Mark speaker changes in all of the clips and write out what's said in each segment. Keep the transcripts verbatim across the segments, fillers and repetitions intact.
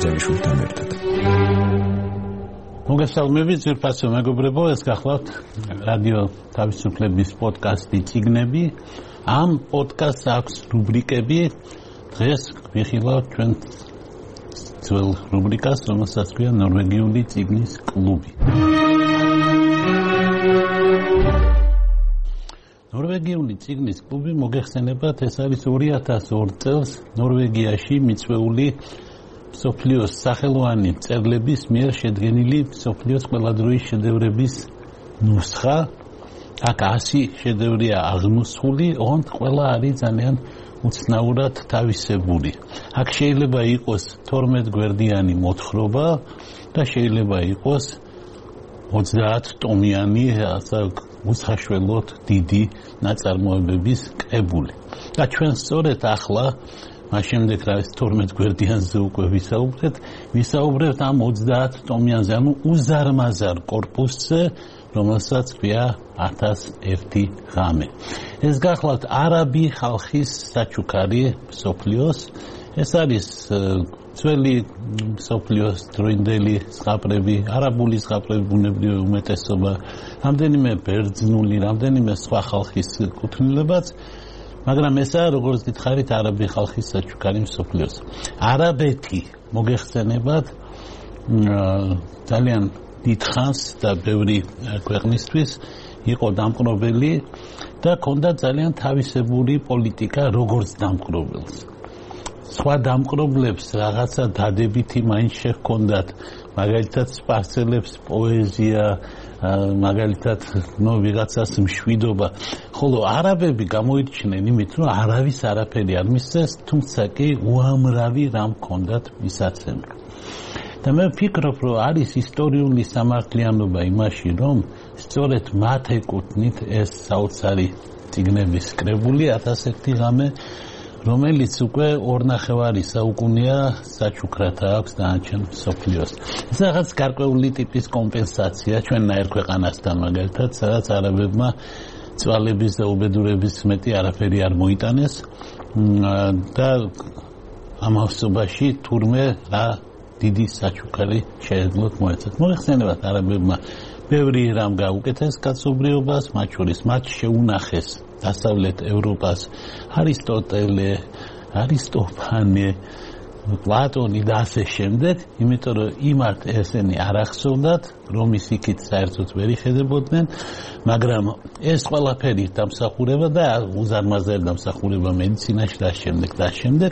Speaker 1: ბერძენიშვილთან ერთად.
Speaker 2: მოგესალმებით ძვირფასო მეგობრებო, ეს გახლავთ რადიო თავისუფლების პოდკასტი წიგნები. ამ პოდკასტს აქვს რუბრიკები. დღეს ვიხილავთ ჩვენ ძველ რუბრიკას, რომელსაც ქვია ნორვეგიული წიგნის კლუბი. ნორვეგიული წიგნის კლუბი მოგეხსენებათ, ეს არის ორი ათას ორ წელს ნორვეგიაში მიწვეული მსოფლიოს სახელოვანი მწერლების მიერ შედგენილი მსოფლიოს ყველა დროის შედევრების ნუსხა. აქ ასი შედევრია აღმოსული, ოღონდ ყველა არის ძალიან უცნაურად თავისებური. აქ შეიძლება იყოს თორმეტ გვერდიანი მოთხრობა და შეიძლება იყოს ოცდაათ ტომიანი, ასე უსახშველოდ დიდი ნაწარმოებების კრებული. და ჩვენ სწორედ ახლა მას შემდეგ რა ის თორმეტ გვერდიანზე უკვე ვისაუბრეთ, ვისაუბრებთ ამ ოცდაათ ტომიანზე, ანუ უზარმაზარ კორპუსზე, რომელსაც ქვია ათას ერთი ღამე. ეს გახლავთ არაბი ხალხის საჩუქარი მსოფლიოს. ეს არის ძველი მსოფლიოს დროინდელი ზღაპრები, არაბული ზღაპრები, ბუნებრივი უმეტესობა, რამდენიმე ბერძნული, რამდენიმე სხვა ხალხის კუთვნილებაც, მაგრამ ესაა, როგორც გითხარით, არაბი ხალხის საჩუქარი მსოფლიოს. არაბეთი მოგეხსენებათ ძალიან დიდხანს და ბევრი ქვეყნისთვის იყო დამყრობელი და ჰქონდა ძალიან თავისებური პოლიტიკა როგორც დამყრობელს. სხვა დამყრობლებს რაღაცა დადებითი მაინც შეჰქონდათ, მაგალითად სპარსელებს პოეზია, მაგალითად ნუ ვიღაცას მშვიდობა, ხოლო არაბები გამოირჩნენ იმით, რომ არავის არაფერი არ მისცეს, თუმცა კი უამრავი რამ ჰქონდათ მისაცემი. და მე ვფიქრობ, რომ არის ისტორიული სამართლიანობა იმაში, რომ სწორედ მათ ეკუთვნით ეს საოცარი წიგნების კრებული ათას ერთი ღამე, რომელიც უკვე ორნახევარი საუკუნეა საჩუქრად აქვს დანარჩენ მსოფლიოს. ეს რაღაც გარკვეული ტიპის კომპენსაცია ჩვენნაირ ქვეყანასთან, მაგალითად, სადაც არაბებმა წვალების და უბედურების მეტი არაფერი არ მოიტანეს და ამავსობაში თურმე რა დიდი საჩუქარი შეეძლოთ მოეცათ. მოიხსენებათ არაბებმა ბევრი რამ გაუკეთეს კაცობრიობას, მათ შორის მათ შეუნახეს დასავლეთ ევროპას არისტოტელე, არისტოფანე, პლატონი და ასე შემდეგ, იმიტომ რომ იმათ ესენი არ ახსოვდათ, რომის იქით საერთოდ ვერ იხედებოდნენ, მაგრამ ეს ყველაფერი დამსახურება და უზარმაზარი დამსახურება მედიცინაში და შემდეგ და შემდეგ,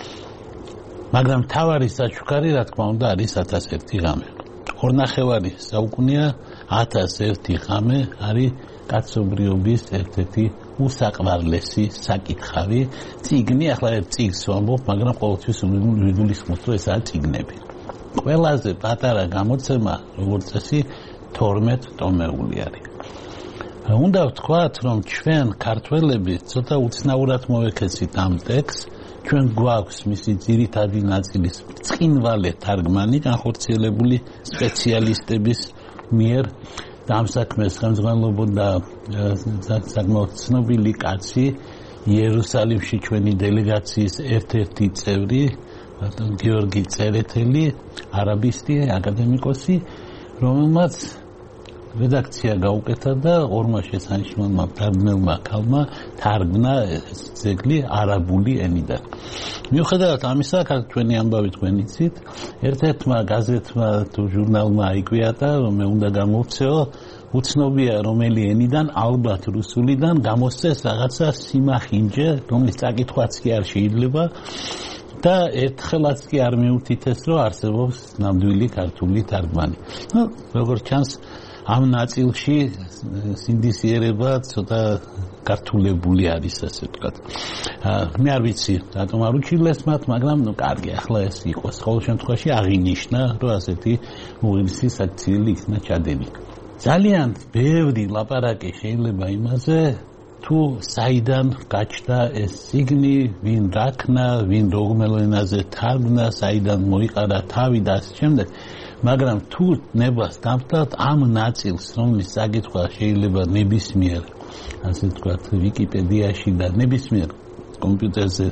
Speaker 2: მაგრამ თავარი საჩუქარი, რა თქმა უნდა, არის ათას ერთი ღამე. ორნახევარი საუკუნეა ათას ერთი ღამე არის კაცობრიობის ერთ-ერთი უსაყვარლესი საკითხავი. წიგნი, ახლა ერთ წიგნს ვამბობ, მაგრამ ყოველთვის ვიგულისხმობთ, რომ ესაა წიგნები. ყველაზე პატარა გამოცემა, როგორც წესი, თორმეტ ტომეული არის. უნდა ვთქვათ, რომ ჩვენ ქართველები ცოტა უცნაურად მოვექცით ამ ტექსტს. ჩვენ გვაქვს მისი ძირითადი ნაწილის ბრწყინვალე თარგმანი განხორციელებული სპეციალისტების მიერ და ამ საქმეს ხელმძღვანელობდა საკმაოდ ცნობილი კაცი, იერუსალიმში ჩვენი დელეგაციის ერთ-ერთი წევრი, გიორგი წერეთელი, არაბისტი, აკადემიკოსი, რომელმაც რედაქცია გაუკეთა და ორმა შესანიშნავმა მთარგმნელმა ქალმა თარგმნა ძეგლი არაბული ენიდან. მიუხედავად ამისა, ჩვენი ამბავი თქვენ იცით, ერთ-ერთმა გაზეთმა თუ ჟურნალმა აიკვიატა, რომ მე უნდა გამოვცეო, უცნობია რომელი ენიდან, ალბათ რუსულიდან გამოსცეს რაღაცა სიმახინჯე, რომლის წაკითხვაც კი არ შეიძლება და ერთხელაც კი არ მიუთითეს, რომ არსებობს ნამდვილი ქართული თარგმანი. ნუ როგორც ჩანს, ამ ნაწილში სინდისიერება ცოტა გართულებული არის, ასე ვთქვათ. მე არ ვიცი, რატომ არ უჩილეს მათ, მაგრამ ნუ კარგი, ახლა ეს იყოს. ყოველ შემთხვევაში აღინიშნა, რომ ასეთი უღირსი საქციელი იქნა ჩადენი. ძალიან ბევრი ლაპარაკი შეიძლება იმაზე, თუ საიდან გაჩნდა ეს წიგნი, ვინ რაქნა, ვინ რომელ ენაზე თარგმნა, საიდან მოიყარა თავი და ასე შემდეგ. მაგრამ თუ ნებას დამთავრდათ ამ ნაწილს, რომლის საკითხვა შეიძლება ნებისმიერ, ასე ვთქვათ, ვიკიპედიაში და ნებისმიერ კომპიუტერზე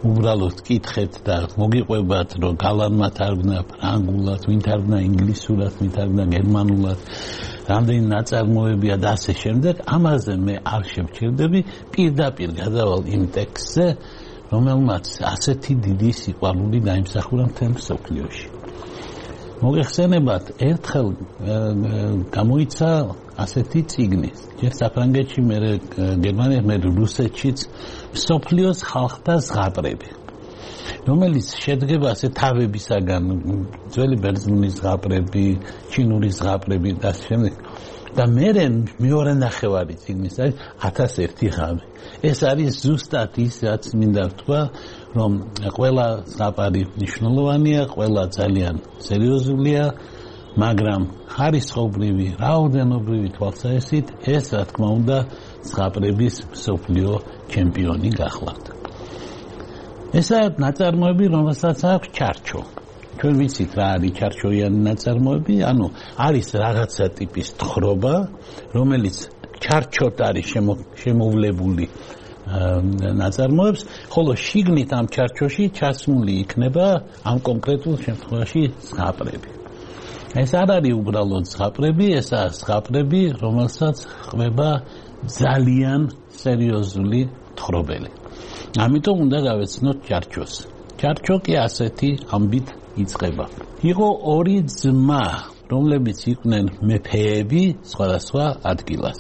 Speaker 2: უბრალოდ კითხეთ და მოგიყვებათ რომ გალანმა თარგმნა ფრანგულად, ვინ თარგმნა ინგლისურად, ვინ თარგმნა გერმანულად, რამდენი ნაწარმოებია და ასე შემდეგ, ამაზე მე არ შევჩერდები, პირდაპირ გადავალ იმ ტექსტზე, რომელმაც ასეთი დიდი სიყვარული დაიმსახურა მთელ მსოფლიოში. მოგეხსენებათ, ერთხელ გამოიცა ასეთი წიგნი, ჯერ საფრანგეთში, მერე გერმანიაში, მერე რუსეთშიც, მსოფლიოს ხალხთა ზღაპრები, რომელიც შედგება ასე თავებისაგან, ძველი ბერძნული ზღაპრები, ჩინური ზღაპრები და ასე შემდეგ. და მერე მეორე ნახევარი წიგნის არის ათას ერთი ღამე. ეს არის ზუსტად ის, რაც მინდა ვთქვა, რომ ყველა ზღაპარი მნიშვნელოვანია, ყველა ძალიან სერიოზულია, მაგრამ ხარისხობრივი, რაოდენობრივი თვალსაზრისით ეს რა თქმა უნდა ზღაპრების მსოფლიო ჩემპიონი გახლავთ. ესა ნაწარმოები, რომელსაც აქვს ჩარჩო. ჩვენ ვიცით რა არის ჩარჩოიანი ნაწარმოები, ანუ არის რაღაცა ტიპის თხრობა, რომელიც ჩარჩოთ არის შემოვლებული ნაწარმოებს, ხოლო შიგნით ამ ჩარჩოში ჩასმული იქნება ამ კონკრეტულ შემთხვევაში ზღაპრები. ეს არ არის უბრალოდ ზღაპრები, ესაა ზღაპრები, რომელსაც ყვება ძალიან სერიოზული თხრობელი. ამიტომ უნდა გავეცნოთ ჩარჩოს. ჩარჩო კი ასეთი ამბით იწყება. იყო ორი ძმა, რომლებიც იყვნენ მეფეები სხვადასხვა ადგილას.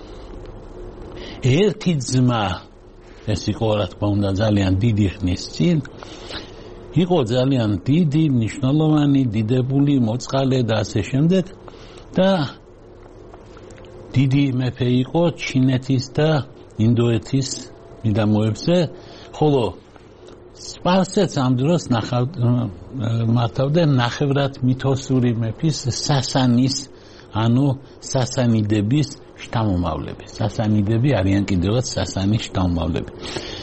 Speaker 2: ერთი ძმა, ეს იყო რა თქმა უნდა ძალიან დიდი ხნის წინ, იყო ძალიან დიდი, მნიშვნელოვანი, დიდებული, მოწყალე და ასე შემდეგ და დიდი მეფე იყო ჩინეთის და ინდოეთის მიდამოებზე, ხოლო სპარსეთს ამ დროს მართავდნენ ნახევრად მითოსური მეფის სასანის, ანუ სასანიდების შთამომავლები. სასანიდები არიან კიდევაც სასანის შთამომავლები.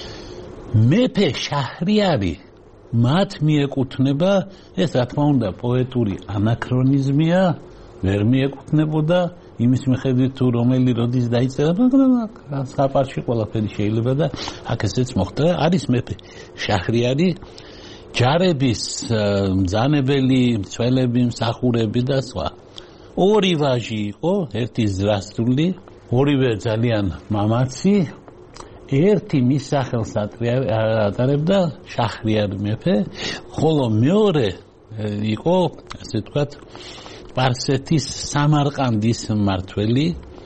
Speaker 2: მეფე შაჰრიარი მათ მიეკუთვნება, ეს რა თქმა უნდა პოეტური ანაქრონიზმია, ვერ მიეკუთვნებოდა იმის მიხედვით თუ რომელი როდის დაიწერა, მაგრამ ზღაპარში ყველაფერი შეიძლება და აქ ესეც მოხდა. არის მეფე შაჰრიარი, ჯარების მბრძანებელი, მცველები, მსახურები და სხვა. ორი ვაჟი იყო, ერთი ზრასრული, ორივე ძალიან მამაცი, ერთი მის სახელს ატარებდა შაჰრიარ მეფე, ხოლო მეორე იყო, ასე ვთქვათ, სპარსეთის სამარყანდის მმართველი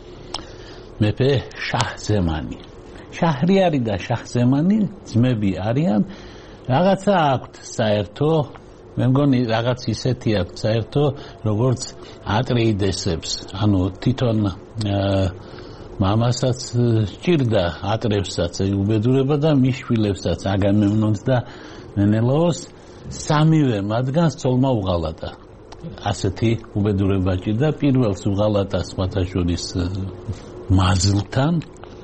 Speaker 2: მეფე შაჰზემანი. შაჰრიარი და შაჰზემანი ძმები არიან, რაღაცა აქვთ საერთო, მე მგონი რაღაც ისეთი აქვთ საერთო, როგორც ატრეიდესებს, ანუ თვითონ მამასაც სჭირდა ატრევსაც უბედურება და მის შვილებსაც აგამემნონს და მენელაოს სამივე მათგანს ცოლმა უღალატა. ასეთი უბედურება ჭირდა, პირველს უღალატა სხვათა შორის მაზლთან,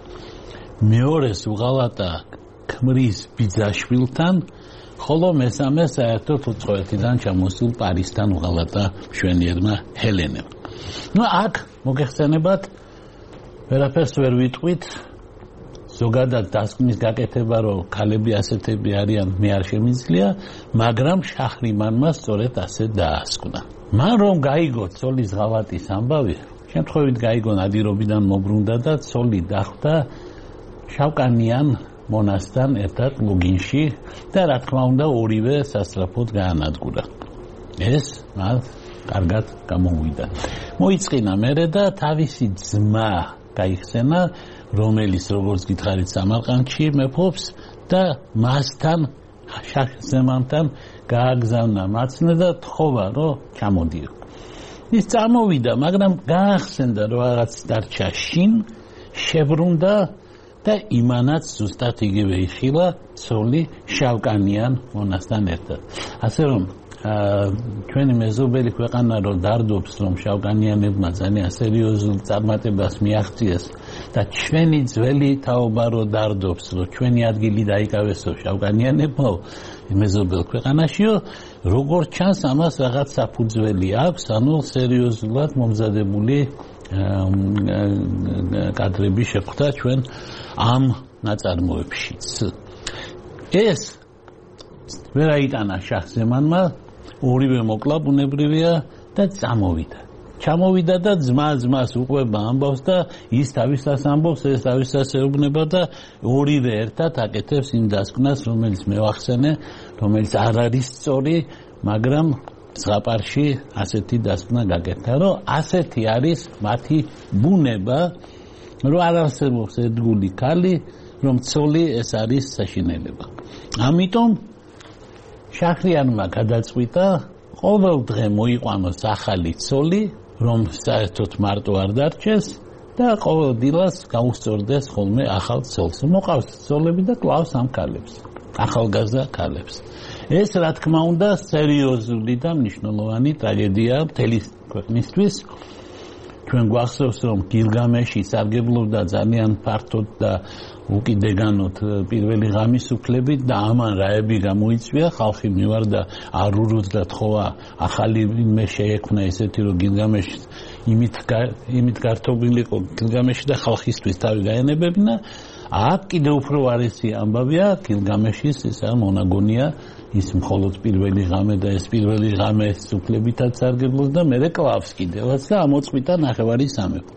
Speaker 2: მეორეს უღალატა ქმრის ბიძაშვილთან, ხოლო მესამე საერთოდ უცხოეთიდან ჩამოსულ პარისთან უღალატა მშვენიერმა ჰელენემ. ნუ აქ მოგეხსენებათ, ვერაფერს ვერ ვიტყვით, ზოგადად დასკვნის გაკეთება, რომ ქალები ასეთები არიან, მე არ შემიძლია, მაგრამ შაჰრიმანმა სწორედ ასე დაასკვნა. მან რომ გაიგო ცოლის ღალატის ამბავი, შემთხვევით გაიგო ნადირობიდან მობრუნდა და ცოლი დახვდა შავკანიან მონასთან ერთად ლუგინში და რა თქმა უნდა ორივე სასწრაფოდ გაანადგურა. ეს მას კარგად გამოუვიდა. მოიწყინა მერე და თავისი ძმა გაიხსენა, რომელიც როგორც გითხარით სამარყანდში მეფობს და მასთან შაჰზემანთან გააგზავნა მაცნე და თხოვა რომ ჩამოდიო. ის წამოვიდა, მაგრამ გაახსენდა რომ რაღაც დარჩა შინ, შებრუნდა და იმანაც ზუსტად იგივე იხილა ცოლი შავკანიან მონასთან ერთად. ასე რომ ჩვენი მეზობელი ქვეყანა რომ დარდობს, რომ შავკანიანებმა ძალიან სერიოზულ წარმატებას მიაღწიეს და ჩვენი ძველი თაობა რომ დარდობს, რომ ჩვენი ადგილი დაიკავესო შავკანიანებმა მეზობელ ქვეყანაშიო, როგორც ჩანს ამას რაღაც საფუძველი აქვს, ანუ სერიოზულად მომზადებული კადრები შეხვდა ჩვენ ამ ნაწარმოებშიც. ეს ვერ აიტანა შაჰზემანმა, ორივე მოკლა ბუნებრივია და წამოვიდა. ჩამოვიდა და ძმა ძმას უყვება ამბავს და ის თავისას ამბობს, ეს თავისას ეუბნება და ორივე ერთად აკეთებს იმ დასკვნას, რომელიც მე ვახსენე, რომელიც არ არის სწორი, მაგრამ ზღაპარში ასეთი დასკვნა გაკეთა, რომ ასეთი არის მათი ბუნება, რომ არ არსებობს ერთგული ქალი, რომ ცოლი ეს არის საშინელება. ამიტომ შაჰრიანმა გადაწყვიტა ყოველ დღე მოიყვანოს ახალი ცოლი, რომ საერთოდ მარტო არ დარჩეს და ყოველ დილას გაუსწორდეს ხოლმე ახალ ცოლს. მოყავს ცოლები და კლავს ამ ქალებს, ახალგაზრდა ქალებს. ეს რა თქმა უნდა სერიოზული და მნიშვნელოვანი ტრაგედიაა მთელი ქვეყნისთვის. ჩვენ გვახსოვს, რომ გილგამეში სარგებლობდა ძალიან ფართოდ და უკიდეგანოდ პირველი ღამის უფლებით და ამან რაები გამოიწვია, ხალხი მივარდა არ ურუძდა თხოვა ახალი მე შეექმნა ესეთი რომ გილგამეში იმით იმით გართობილიყო გილგამეში და ხალხისთვის თავი გაენებებინა. აქ კიდევ უფრო ვარესი ამბავია გილგამეშის ესა მონაგონია ის მხოლოდ პირველი ღამე და ეს პირველი ღამე უფლებითაც სარგებლობს და მე კლავს კიდევაც და ამოწყვიტა ნახევარი სამეფო.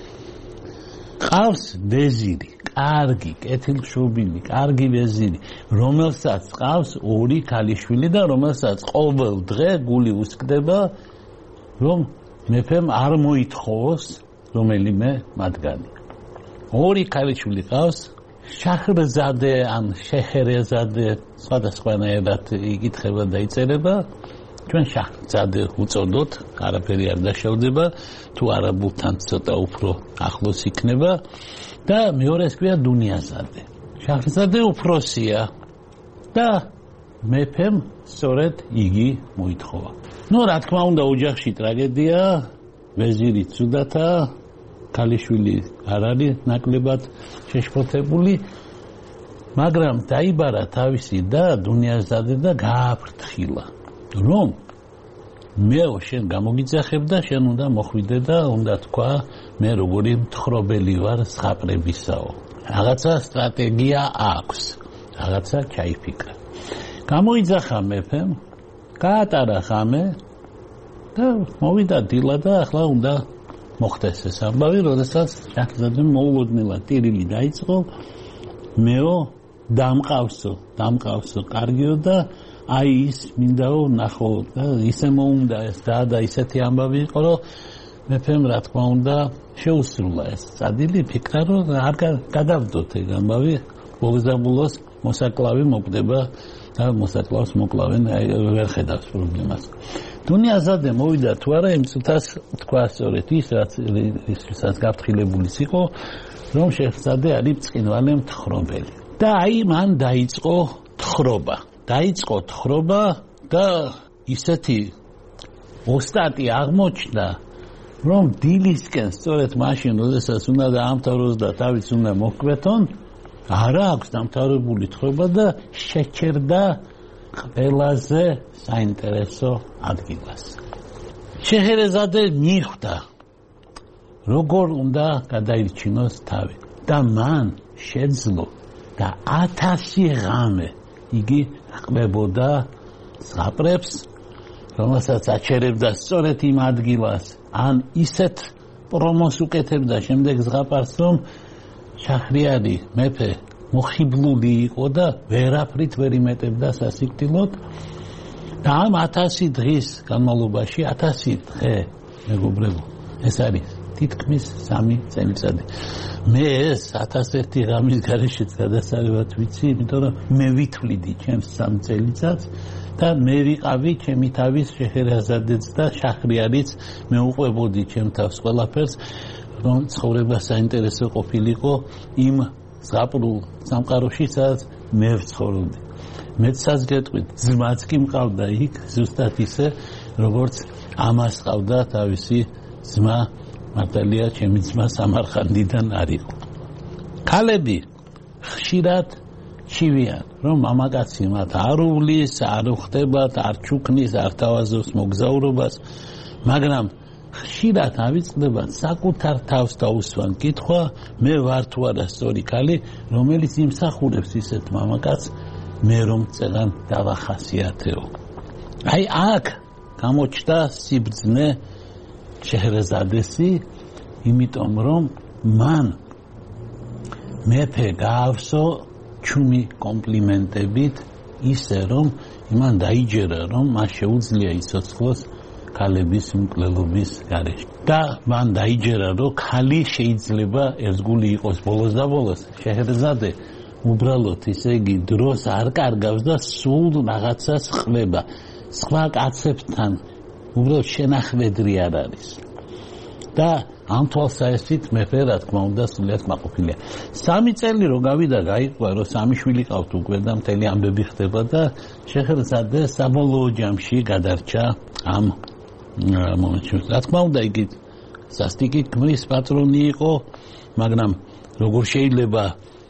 Speaker 2: ყავს ვეზირი, კარგი, კეთილშობილი, კარგი ვეზირი, რომელსაც ყავს ორი ქალიშვილი და რომელსაც ყოველ დღე გული უსკდება, რომ მეფემ არ მოითხოვოს რომელიმე მათგანი. ორი ქალიშვილი ყავს, შაჰრზადე ან შეჰერეზადე სხვადასხვანაირად იკითხება და იწერება. ჩვენ შაჰრზადე უწოდოთ, არაფერი არ დაშავდება, თუ არაბულთან ცოტა უფრო ახლოს იქნება და მეორეს ქვია დუნიაზადე. შაჰრზადე უფროსია და მეფემ სწორედ იგი მოითხოვა. ნუ რა თქმა უნდა ოჯახში ტრაგედია, ვეზირი ცუდათა, ქალიშვილი არ არის ნაკლებად შეშფოთებული, მაგრამ დაიბარა თავისი და დუნიაზადე და გააფრთხილა, რომ მეო შენ გამოგიძახებ და შენ უნდა მოხვიდე და უნდა თქვა მე როგორი მთხრობელი ვარ ზღაპრებისაო. რაღაცა სტრატეგია აქვს, რაღაცა ჩაიფიქრა. გამოიძახა მეფემ, გაატარა ღამე და მოვიდა დილა და ახლა უნდა მოხდეს ეს ამბავი, როდესაც შაჰზადემ მოულოდნელად ტირილი დაიწყო, მეო დამყავსო, დამყავსო კარგიო და აი ის მინდაო ნახო და ისე მოუნდა ეს და და ისეთი ამბავი იყო, რომ მეფემ რა თქმა უნდა შეუსრულა ეს წადილი, ფიქრა რომ არ გადავდოთ ეგ ამბავი, ბოლოს მოსაკლავი მოკვდება და მოსაკლავს მოკლავენ, ვერ ხედავს პრობლემას. დუნიაზადე მოვიდა თუ არა იმ წუთას თქვა სწორედ ის რაც ისაც გაფრთხილებულიც იყო, რომ შეჰზადე არის ბრწყინვალე მთხრობელი. და აი მან დაიწყო თხრობა. დაიწყო თხრობა და ისეთი ოსტატი აღმოჩნდა, რომ დილისკენ სწორედ მაშინ, როდესაც უნდა დაამთავროს და თავიც უნდა მოჰკვეთონ, არა აქვს დამთავრებული თხრობა და შეჩერდა ყველაზე საინტერესო ადგილას. შეჰერეზადე მიხვდა, როგორ უნდა გადაირჩინოს თავი და მან შეძლო და ათასი ღამე იგი ყმებოდა ზღაპრებს, რომელსაც აჩერებდა სწორედ იმ ადგილას, ან ისეთ პრომოს უკეთებდა შემდეგ ზღაპარს, რომ შაჰრიარი მეფე მოხიბლული იყო და ვერაფრით ვერ იმეტებდა სასიკვდილოდ და ამ ათასი დღის განმავლობაში, ათასი დღე, მეგობრებო, ეს არის თითქმის სამი წელიწადი. მე ეს ათასერთი ღამის გარეშეც გადასარევად ვიცი, იმიტომ რომ მე ვითვლიდი ჩემს სამ წელიწადს და მე ვიყავი ჩემი თავის შეჰერეზადეც და შაჰრიარიც, მე უყვებოდი ჩემ თავს ყველაფერს, რომ ცხოვრება საინტერესო ყოფილიყო იმ ზღაპრულ სამყაროში, სადაც მე ვცხოვრობდი. მეცაც გეტყვით, ძმაც კი მყავდა იქ, ზუსტად ისე, როგორც ამას ყავდა თავისი ძმა, მართალია, ჩემი ძმა სამარხანდიდან არ იყო. ქალები ხშირად ჩივიან, რომ მამაკაცი მათ არ უვლის, არ უხდებათ, არ ჩუქნის, არ თავაზობს მოგზაურობას, მაგრამ ხშირად ავიწყდებათ საკუთარ თავს დაუსვან კითხვა, მე ვარ თუ არა სწორი ქალი, რომელიც იმსახურებს ისეთ მამაკაცს, მე რომ წეგან დავახასიათეო. აი აქ გამოჩნდა სიბრძნე შეჰრეზადესი, იმიტომ რომ მან მეფე გაავსო ჩუმი კომპლიმენტებით ისე რომ იმან დაიჯერა რომ მას შეუძლია იცოცხლოს ქალების მკვლელობის გარეშე და მან დაიჯერა რომ ქალი შეიძლება ერთგული იყოს ბოლოს და ბოლოს შეჰრეზადე უბრალოდ ისე იგი დროს არ კარგავს და სულ რაღაცას ხდება სხვა კაცებთან უბრალოდ შენახვედრი არ არის და ამ თვალსაზრისით მეფე რა თქმა უნდა სულიად კმაყოფილია. სამი წელი რო გავიდა გაიყვა რომ სამი შვილი ყავთ უკვე და მთელი ამბები ხდება და შეჰრეზადე საბოლოო ჯამში გადარჩა ამ მომენტში. რა თქმა უნდა იგი სასტიკი ქმრის პატრონი იყო, მაგრამ როგორ შეიძლება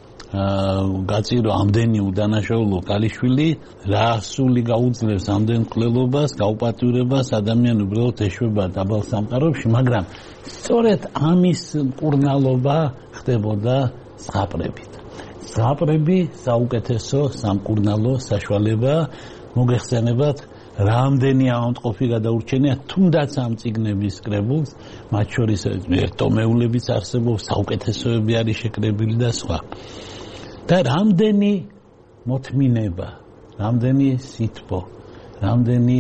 Speaker 2: გაწირო ამდენი უდანაშაულო ქალიშვილი, რა სული გაუძლევს ამდენ მკვლელობას, გაუპატიურებას, ადამიანი უბრალოდ ეშვება დაბალ სამყაროში, მაგრამ სწორედ ამის მკურნალობა ხდებოდა ზღაპრებით. ზღაპრები საუკეთესო სამკურნალო საშუალება მოგეხსენებათ რამდენი ავადმყოფი გადაურჩენია თუნდაც ამ წიგნების კრებულს, მათ შორის ერთომეულებიც არსებობს, საუკეთესოები არის შეკრებილი და სხვა. და რამდენი მოთმინება, რამდენი სითბო, რამდენი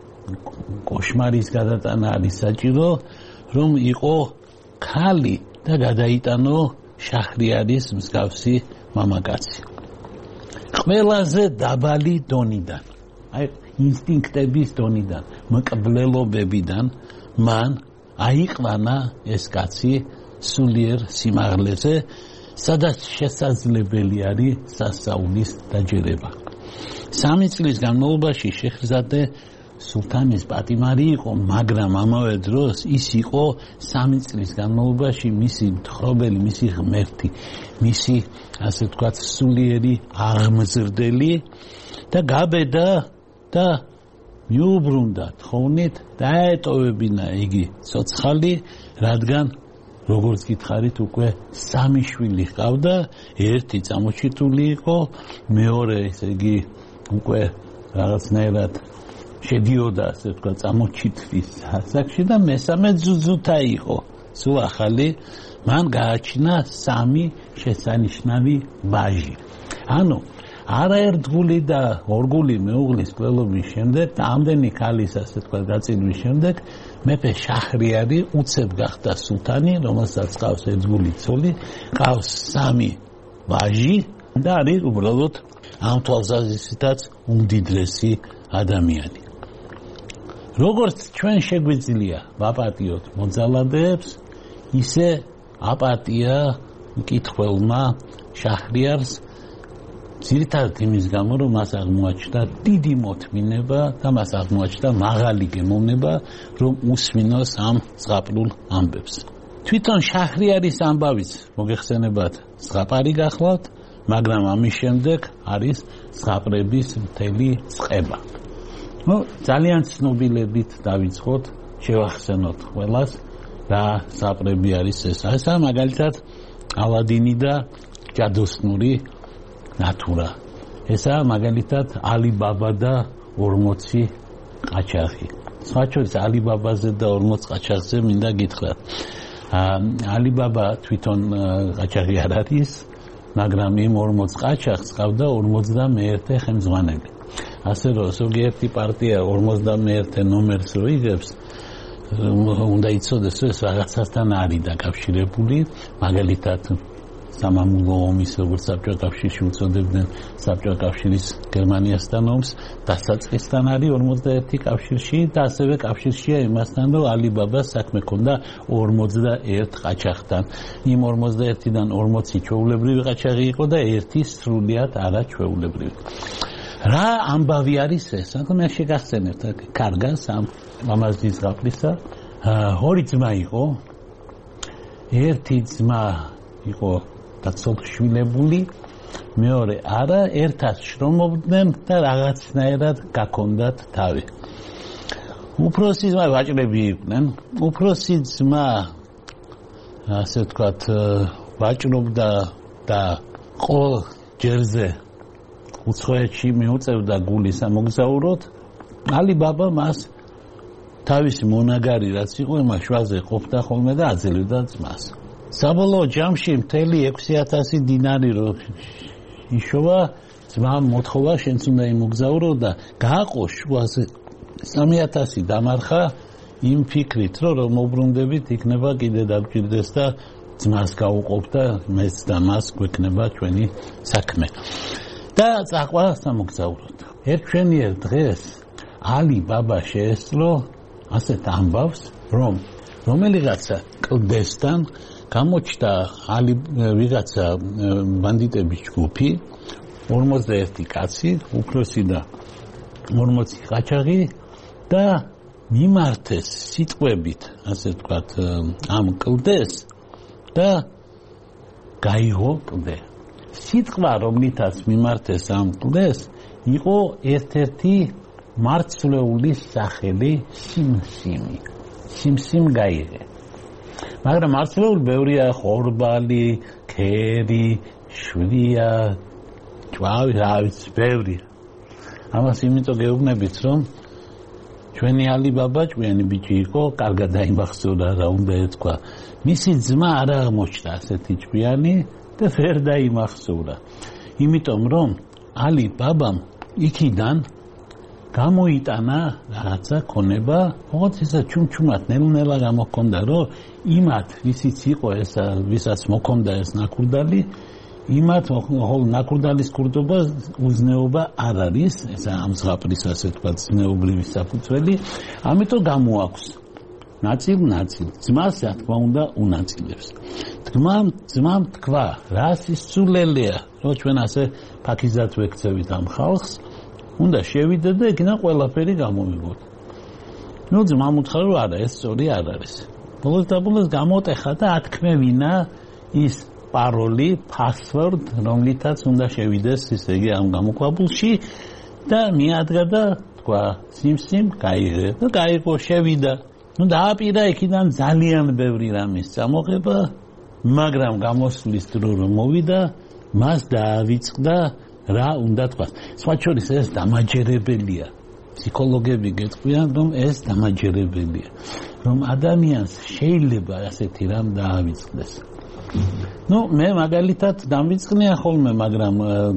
Speaker 2: კოშმარის გადატანა არის საჭირო, რომ იყო ქალი და გადაიტანო შაჰრიარის მსგავსი მამაკაცი. ყველაზე დაბალი დონიდან, აი ინსტინქტების დონიდან, მკვლელობებიდან მან აიყვანა ეს კაცი სულიერ სიმაღლეზე, სადაც შესაძლებელი არის სასწაულის დაჯერება. სამი წლის განმავლობაში შეჰრეზადე სულთანის პატიმარი იყო, მაგრამ ამავე დროს ის იყო სამი წლის განმავლობაში მისი მთხრობელი, მისი ღმერთი, მისი ასე ვთქვათ სულიერი აღმზრდელი და გაბედა და მიუბრუნდა თხოვნით და ეტოვებინა იგი ცოცხალი, რადგან როგორც გითხარით უკვე სამი შვილი ჰყავდა, ერთი წამოჩიტული იყო, მეორე ესე იგი უკვე რაღაცნაირად შედიოდა ასე ვთქვათ წამოჩიტვის ასაკში და მესამე ძუძუთა იყო. სულ ახალი მან გააჩინა სამი შესანიშნავი ვაჟი. ანუ არაერთგული და ორგული მეუღლის მკვლელობის შემდეგ და ამდენი ქალის ასე ვთქვათ გაწირვის შემდეგ მეფე შაჰრიარი უცებ გახდა სულთანი, რომელსაც ყავს ერთგული ცოლი, ყავს სამი ვაჟი და არის უბრალოდ ამ თვალსაზრისითაც უმდიდრესი ადამიანი. როგორც ჩვენ შეგვიძლია ვაპატიოთ მოძალადეებს, ისე აპატია მკითხველმა შაჰრიარს ძირითადად იმის გამო, რომ მას აღმოაჩნდა დიდი მოთმინება და მას აღმოაჩნდა მაღალი გემოვნება, რომ უსმინოს ამ ზღაპრულ ამბებს. თვითონ შაჰრიარის ამბავიც მოგეხსენებათ ზღაპარი გახლავთ, მაგრამ ამის შემდეგ არის ზღაპრების მთელი წყება. ნუ ძალიან ცნობილებით დავიწყოთ, შევახსენოთ ყველას რა ზღაპრები არის ეს. ესა მაგალითად ალადინი და ჯადოსნური ნათურა. ესა მაგალითად ალიბაბა და ორმოცი ყაჩაღი. სხვა შორის ალიბაბაზე და ორმოც ყაჩაღზე მინდა გითხრათ. ალიბაბა თვითონ ყაჩაღი არ არის, მაგრამ იმ ორმოც ყაჩაღს ყავდა ორმოცდამეერთე ხელმძღვანელი. ასე რომ ზოგიერთი პარტია ორმოცდამეერთე ნომერს რო იღებს, უნდა იცოდეს, რომ ეს რაღაცასთან არის დაკავშირებული, მაგალითად სამამულო ომის, როგორც საბჭოთა კავშირში უწოდებდნენ საბჭოთა კავშირის გერმანიასთან ომს, დასაწყისთან არის ორმოცდაერთი კავშირში და ასევე კავშირშია იმასთან, რომ ალიბაბას საქმე ჰქონდა ორმოცდაერთ ყაჩაღთან. იმ ორმოცდაერთიდან ორმოცი ჩვეულებრივი ყაჩაღი იყო და ერთი სრულიად არაჩვეულებრივი. რა ამბავი არის ეს? ანუ მე შეგახსენებთ კარგას ამ მამაზის ზღაპრისა. ორი ძმა იყო. ერთი ძმა იყო დაცოცხლებული, მეორე არა, ერთად შრომობდნენ და რაღაცნაირად გაქონდათ თავი. უფროსი ძმა ვაჭრები იყვნენ. უფროსი ძმა ასე ვთქვათ ვაჭრობდა და ყოველ ჯერზე უცხოეთში მიუწევდა გულის ამოგზაუროთ, ალიბაბა მას თავისი მონაგარი რაც იყო იმას შვაზე ყოფდა ხოლმე და აძლევდა ძმას. საბოლოო ჯამში მთელი ექვსი ათასი დინარი რო იშოვა, ძმამ მოთხოვა შენც უნდა იმოგზაურო და გააყო შუაზე სამი ათასი დამარხა იმ ფიქრით, რომ რომ მოbrუნდებით იქნება კიდე დაგჭირდეს და ძმას გაუყოფ და მეც და მას გვექნება ჩვენი საქმე. და წაყვა სამოგზაუროდ. ერთ ჩვენიერ დღეს ალი ბაბა შეესწრო ასეთ ამბავს, რომ რომელიღაცა კლდესთან გამოჩნდა ალი ვიღაცა ბანდიტების ჯგუფი, ორმოცდაერთი კაცი, უფროსი და ორმოცი ყაჩაღი და მიმართეს სიტყვებით, ასე ვთქვათ, ამ კლდეს და გაიღო კლდე. სიტყვა, რომლითაც მიმართეს ამ კლდეს, იყო ერთ-ერთი მარცვლეულის სახელი სიმსიმი. სიმსიმ გაიღე. მაგრამ მარცვლეული ბევრია, ხორბალი, ქერი, შვია, ჭვავი, რა ვიცი, ბევრია. ამას იმიტომ გეუბნებით, რომ ჩვენი ალიბაბა ჭკვიანი ბიჭი იყო, კარგად დაიმახსოვრა, რა უნდა ეთქვა. მისი ძმა არ აღმოჩნდა ასეთი ჭკვიანი და ვერ დაიმახსოვრა. იმიტომ რომ ალიბაბამ იქიდან გამოიტანა რაღაცა ქონება, ოღონდ ისა ჩუმჩუმად ნელ-ნელა გამოქონდა, რომ იმათ ვისიც იყო ეს, ვისაც მოქონდა ეს ნაკურდალი, იმათ ნაკურდალის კურდობა უზნეობა არ არის, ეს ამ ზღაპრის ასე თქვა ზნეობრივი საფუძველი, ამიტომ გამოაქვს ნაწილ-ნაწილ. ძმას რა თქმა უნდა უნაწილებს. ძმამ ძმამ თქვა, რა სისულელეა, რომ ჩვენ ასე ფაქიზად ვექცევით ამ ხალხს, უნდა შევიდე და იქიდან ყველაფერი გამომიგოთ. ნუ ძმამ უთხრა, რომ არა, ეს სწორი არ არის. ბოლოს და ბოლოს გამოტეხა და ათქმევინა ის paroli, password, რომლითაც უნდა შევიდეს ისე იგი ამ გამოქვაბულში და მიადგა და თქვა სიმსიმ გაიღე და გაიყო შევიდა. ნუ დააპირა იქიდან ძალიან ბევრი რამის წამოღება, მაგრამ გამოსვლის დრო რომ მოვიდა, მას დაავიწყდა რა უნდა თქვას. სხვა შორის ეს დამაჯერებელია. ფსიქოლოგები გეტყვიან, რომ ეს დამაჯერებელია. რომ ადამიანს შეიძლება ასეთი რამ დაავიწყდეს. ნუ მე მაგალითად დამვიწყნია ხოლმე, მაგრამ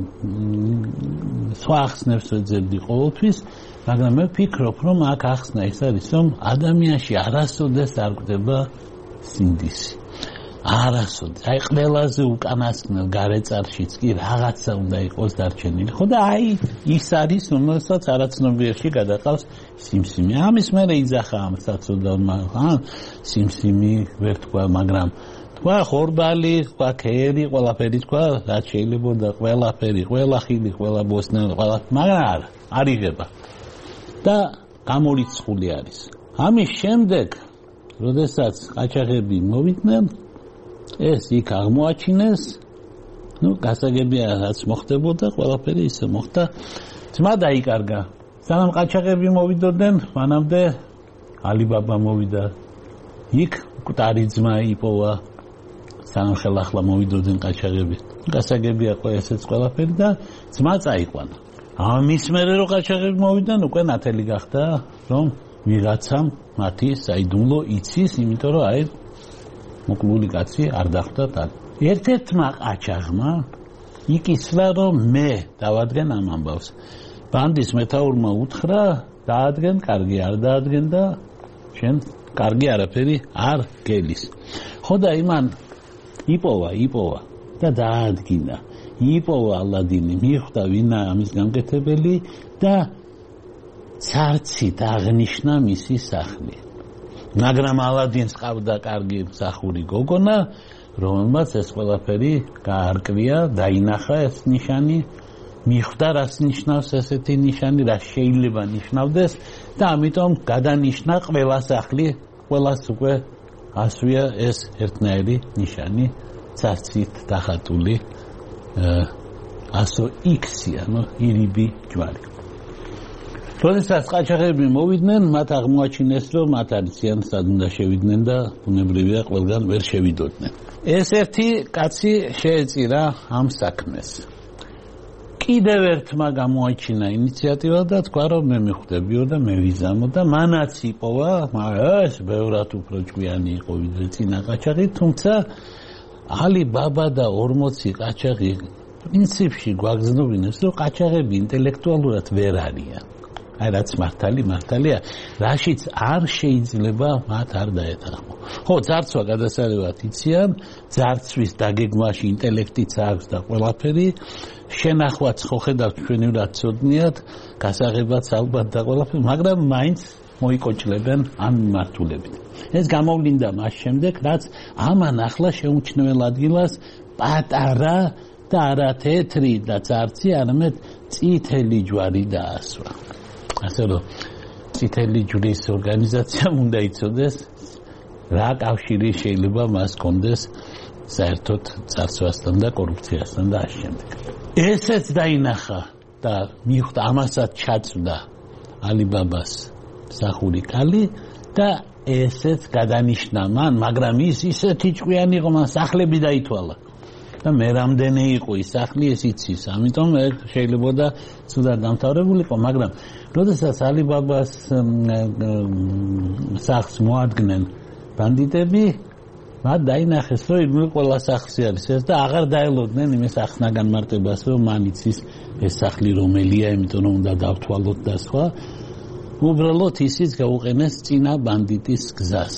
Speaker 2: სხვა ახსნებს ვეძებდი ყოველთვის, მაგრამ მე ვფიქრობ, რომ აქ ახსნა ის არის, რომ ადამიანში არასოდეს არ გვდება სინდისი. არასოდეს. აი ყველაზე უკანასკნელ გარეწარშიც კი რაღაცა უნდა იყოს დარჩენილი. ხო და აი ის არის, რომელსაც არაცნობიერში გადაყავს სიმსიმი. ამის მერე იძახა ამ საწოდავმა, ხა სიმსიმი ვერ თქვა, მაგრამ თქვა ხორბალი, თქვა ქერი, ყველაფერი თქვა, რაც შეიძლება და ყველაფერი, ყველა ხილი, ყველა ბოსნელი, ყველა, მაგრამ არა, არ იღება. და გამორიცხული არის. ამის შემდეგ, როდესაც ყაჩაღები მოვიდნენ, ეს იქ აღმოაჩინეს, ნუ გასაგებია რაც მოხდებოდა, ყველაფერი ისე მოხდა. ძმა დაიკარგა. სანამ ყაჩაღები მოვიდოდნენ, მანამდე ალიბაბა მოვიდა. იქ მკვდარი ძმა იპოვა. სანამ ხელახლა მოვიდოდნენ ყაჩაღები. გასაგებია ყო ესეც ყველაფერი და ძმა წაიყვანა. ამის მერე რო ყაჩაღები მოვიდნენ, უკვე ნათელი გახდა, რომ ვიღაცამ მათი საიდუმლო იცის, იმიტომ რომ აი მოკლული კაცი არ დახვდა თან. ერთ-ერთმა ყაჩაღმა იკისრა, რომ მე დავადგენ ამ ამბავს. ბანდის მეთაურმა უთხრა, დაადგენ, კარგი არ დაადგენ და შენ კარგი არაფერი არ გელის. ხო და იმან იპოვა, იპოვა და დაადგინა. იპოვა ალადინი, მიხვდა ვინა ამის გამკეთებელი და ცარცით აღნიშნა მისი სახლი. მაგრამ ალადინს ყავდა კარგი მსახური გოგონა, რომელმაც ეს ყველაფერი გაარკვია, დაინახა ეს ნიშანი, მიხვდა რას ნიშნავს ესეთი ნიშანი, რა შეიძლება ნიშნავდეს და ამიტომ გადანიშნა ყველა სახლი, ყველას უკვე ასვია ეს ერთნაირი ნიშანი, ცარცით დახატული ასო იქსი, ანუ ირიბი ჯვარი. როდესაც ყაჩაღები მოვიდნენ, მათ აღმოაჩინეს, რომ მათ არიციან სად უნდა შევიდნენ და ბუნებრივია ყველგან ვერ შევიდოდნენ. ეს ერთი კაცი შეეწირა ამ საქმეს. კიდევ ერთმა გამოაჩინა ინიციატივა და თქვა რომ მე მიხვდებიო და მე ვიზამო და მანაც იპოვა, მაგრამ ეს ბევრად უფრო ჭკვიანი იყო ვიდრე წინა ყაჩაღი, თუმცა ალიბაბა და ორმოცი ყაჩაღი პრინციპში გვაგზნობინებს, რომ ყაჩაღები ინტელექტუალურად ვერ არიან. აი რაც მართალი მართალია, რაშიც არ შეიძლება მათ არ დაეთანხმო. ხო, ძარცვა გადასარევად იციან, ძარცვის დაგეგმაში ინტელექტიც აქვს და ყველაფერი, შენახვაც ხო ხედავთ ჩვენივრად ცოდნიათ, გასაღებაც ალბათ და ყველაფერი, მაგრამ მაინც მოიკოჭლებენ ამ მიმართულებით. ეს გამოვლინდა მას შემდეგ, რაც ამან ახლა შეუმჩნევლ ადგილას პატარა და არა თეთრი და ძარცი, არამედ წითელი ჯვარი დაასვა. ასე რომ წითელი ჯვრის ორგანიზაციამ უნდა იცოდეს, რა კავშირი შეიძლება მას კონდეს საერთოდ ძარცვასთან და კორუფციასთან და ამ შემდეგ. ესეც დაინახა და მიხვდა ამასაც ჩაწვდა ალიბაბას სახური კალი და ესეც გადანიშნა მან, მაგრამ ის ისეთი ჭკვიანი იყო, მან სახლები დაითვალა. და მე რამდენი იყო ის სახლი, ეს იცის, ამიტომ შეიძლება და ცუდად დამთავრებულიყო, მაგრამ როდესაც ალიბაბას სახლს მოადგნენ ბანდიტები, მათ დაინახეს, რომ იგივე ყველა სახლი არის ეს და აღარ დაელოდნენ იმ სახლნაგან მარტებას, რომ მან იცის ეს სახლი რომელია, იმიტომ რომ უნდა დავთვალოთ და სხვა. უბრალოდ ისიც გაუყენეს წინა ბანდიტის გზას.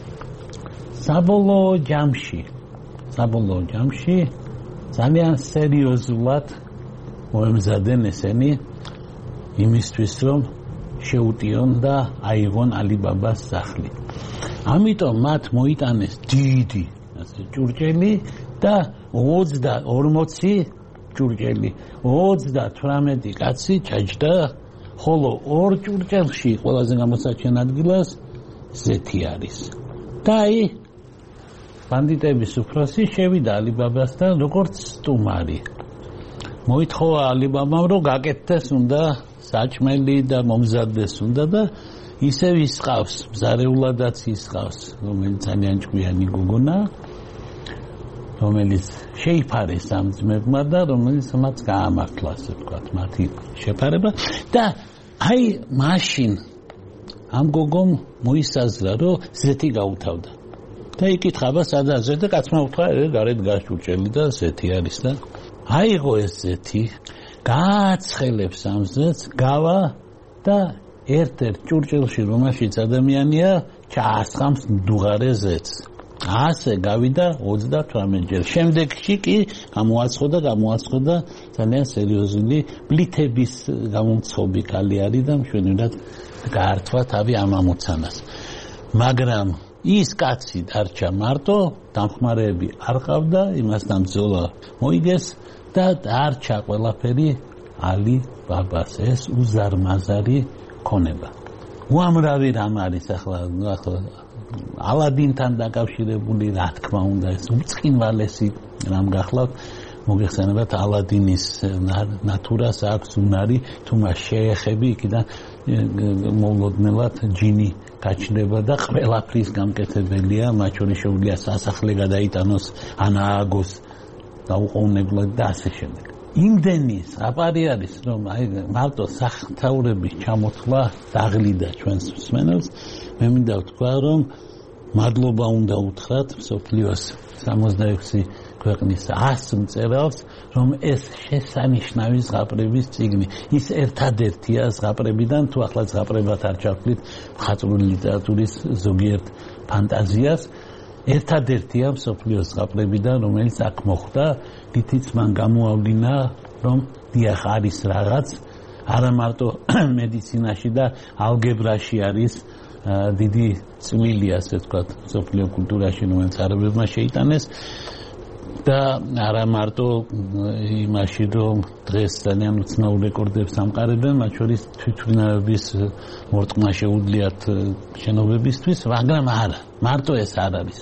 Speaker 2: საბოლოო ჯამში საბოლოო ჯამში ძალიან სერიოზულად მოემზადნენ ესენი იმისთვის, რომ შეუტიონ და აიღონ ალიბაბას სახლი. ამიტომ მათ მოიტანეს დიდი ჭურჭელი და ორმოცი ჭურჭელი, ოცდათვრამეტი კაცი ჩაჯდა, ხოლო ორ ჭურჭელში ყველაზე გამოსაჩენ ადგილას ზეთი არის. და აი ბანდიტების უფროსი შევიდა ალიბაბასთან როგორც სტუმარი. მოითხოვა ალიბაბამ, რომ გაკეთდეს უნდა საჭმელი და მომზადდეს უნდა და ისევ ისყავს, მზარეულადაც ისყავს, რომელიც ძალიან ჭკვიანი გოგონა, რომელიც შეიფარეს ამ ძმებმა და რომელიც მათ გაამართლა, ასე ვთქვათ, მათი შეფარება და აი მაშინ ამ გოგომ მოისაზრა, რომ ზეთი გაუთავდა. და იკითხა, აბა სადაა ზეთი და კაცმა უთხრა, ე გარეთ გაშურჭელი და ზეთი არის და აიღო ეს ზეთი, გააცხელებს ამ ზეთს, გავა და ერთ-ერთ ჭურჭელში, რომელშიც ადამიანია, ჩაასხამს მდუღარე ზეთს. ასე გავიდა ოცდათვრამეტ ჯერ. შემდეგში კი გამოაცხოდა, გამოაცხოდა ძალიან სერიოზული ბლითების გამომცხოვი კალი არის და მშვენივრად გაართვა თავი ამ ამოცანას. მაგრამ ის კაცი დარჩა მარტო, დამხმარეები არ ყავდა, იმასთან ბრძოლა მოიგეს და დარჩა ყველაფერი ალიბაბას, ეს უზარმაზარი ქონება. უამრავი რამ არის ახლა, ახლა ალადინთან დაკავშირებული, რა თქმა უნდა, ეს უწყინვალესი რამ გახლავთ, მოგეხსენებათ ალადინის ნატურას აქვს უნარი, თუ მას შეეხები, იქიდან მოულოდნელად ჯინი გაჩნდება და ყველაფრის გამკეთებელია, მათ შორის შეუძლია სასახლე გადაიტანოს, ან ააგოს დაუყოვნებლად და ასე შემდეგ. იმდენი ზღაპარი არის, რომ აი მარტო სახთაურების ჩამოთვლა დაღლიდა ჩვენს მსმენელს. მე მინდა ვთქვა, რომ მადლობა უნდა უთხრათ მსოფლიოს სამოცდაექვსი ქვეყნის ას მწერალს, რომ ეს შესანიშნავი ზღაპრების წიგნი, ის ერთადერთია ზღაპრებიდან, თუ ახლა ზღაპრებად არ ჩავთვლით მხატვრული ლიტერატურის ზოგიერთ ფანტაზიას, ერთადერთია მსოფლიოს ზღაპრებიდან, რომელიც აქ მოხდა, რითიც მან გამოავლინა, რომ დიახ არის რაღაც, არა მარტო მედიცინაში და ალგებრაში არის დიდი წვლილი, ასე ვთქვათ, მსოფლიო კულტურაში, რომელიც არაბებმა შეიტანეს და არა მარტო იმაში, რომ დღეს ძალიან უცნაურ რეკორდებს ამყარებენ, მათ შორის თვითმფრინავების მორტყმა შეუძლიათ შენობებისთვის, მაგრამ არა, მარტო ეს არ არის.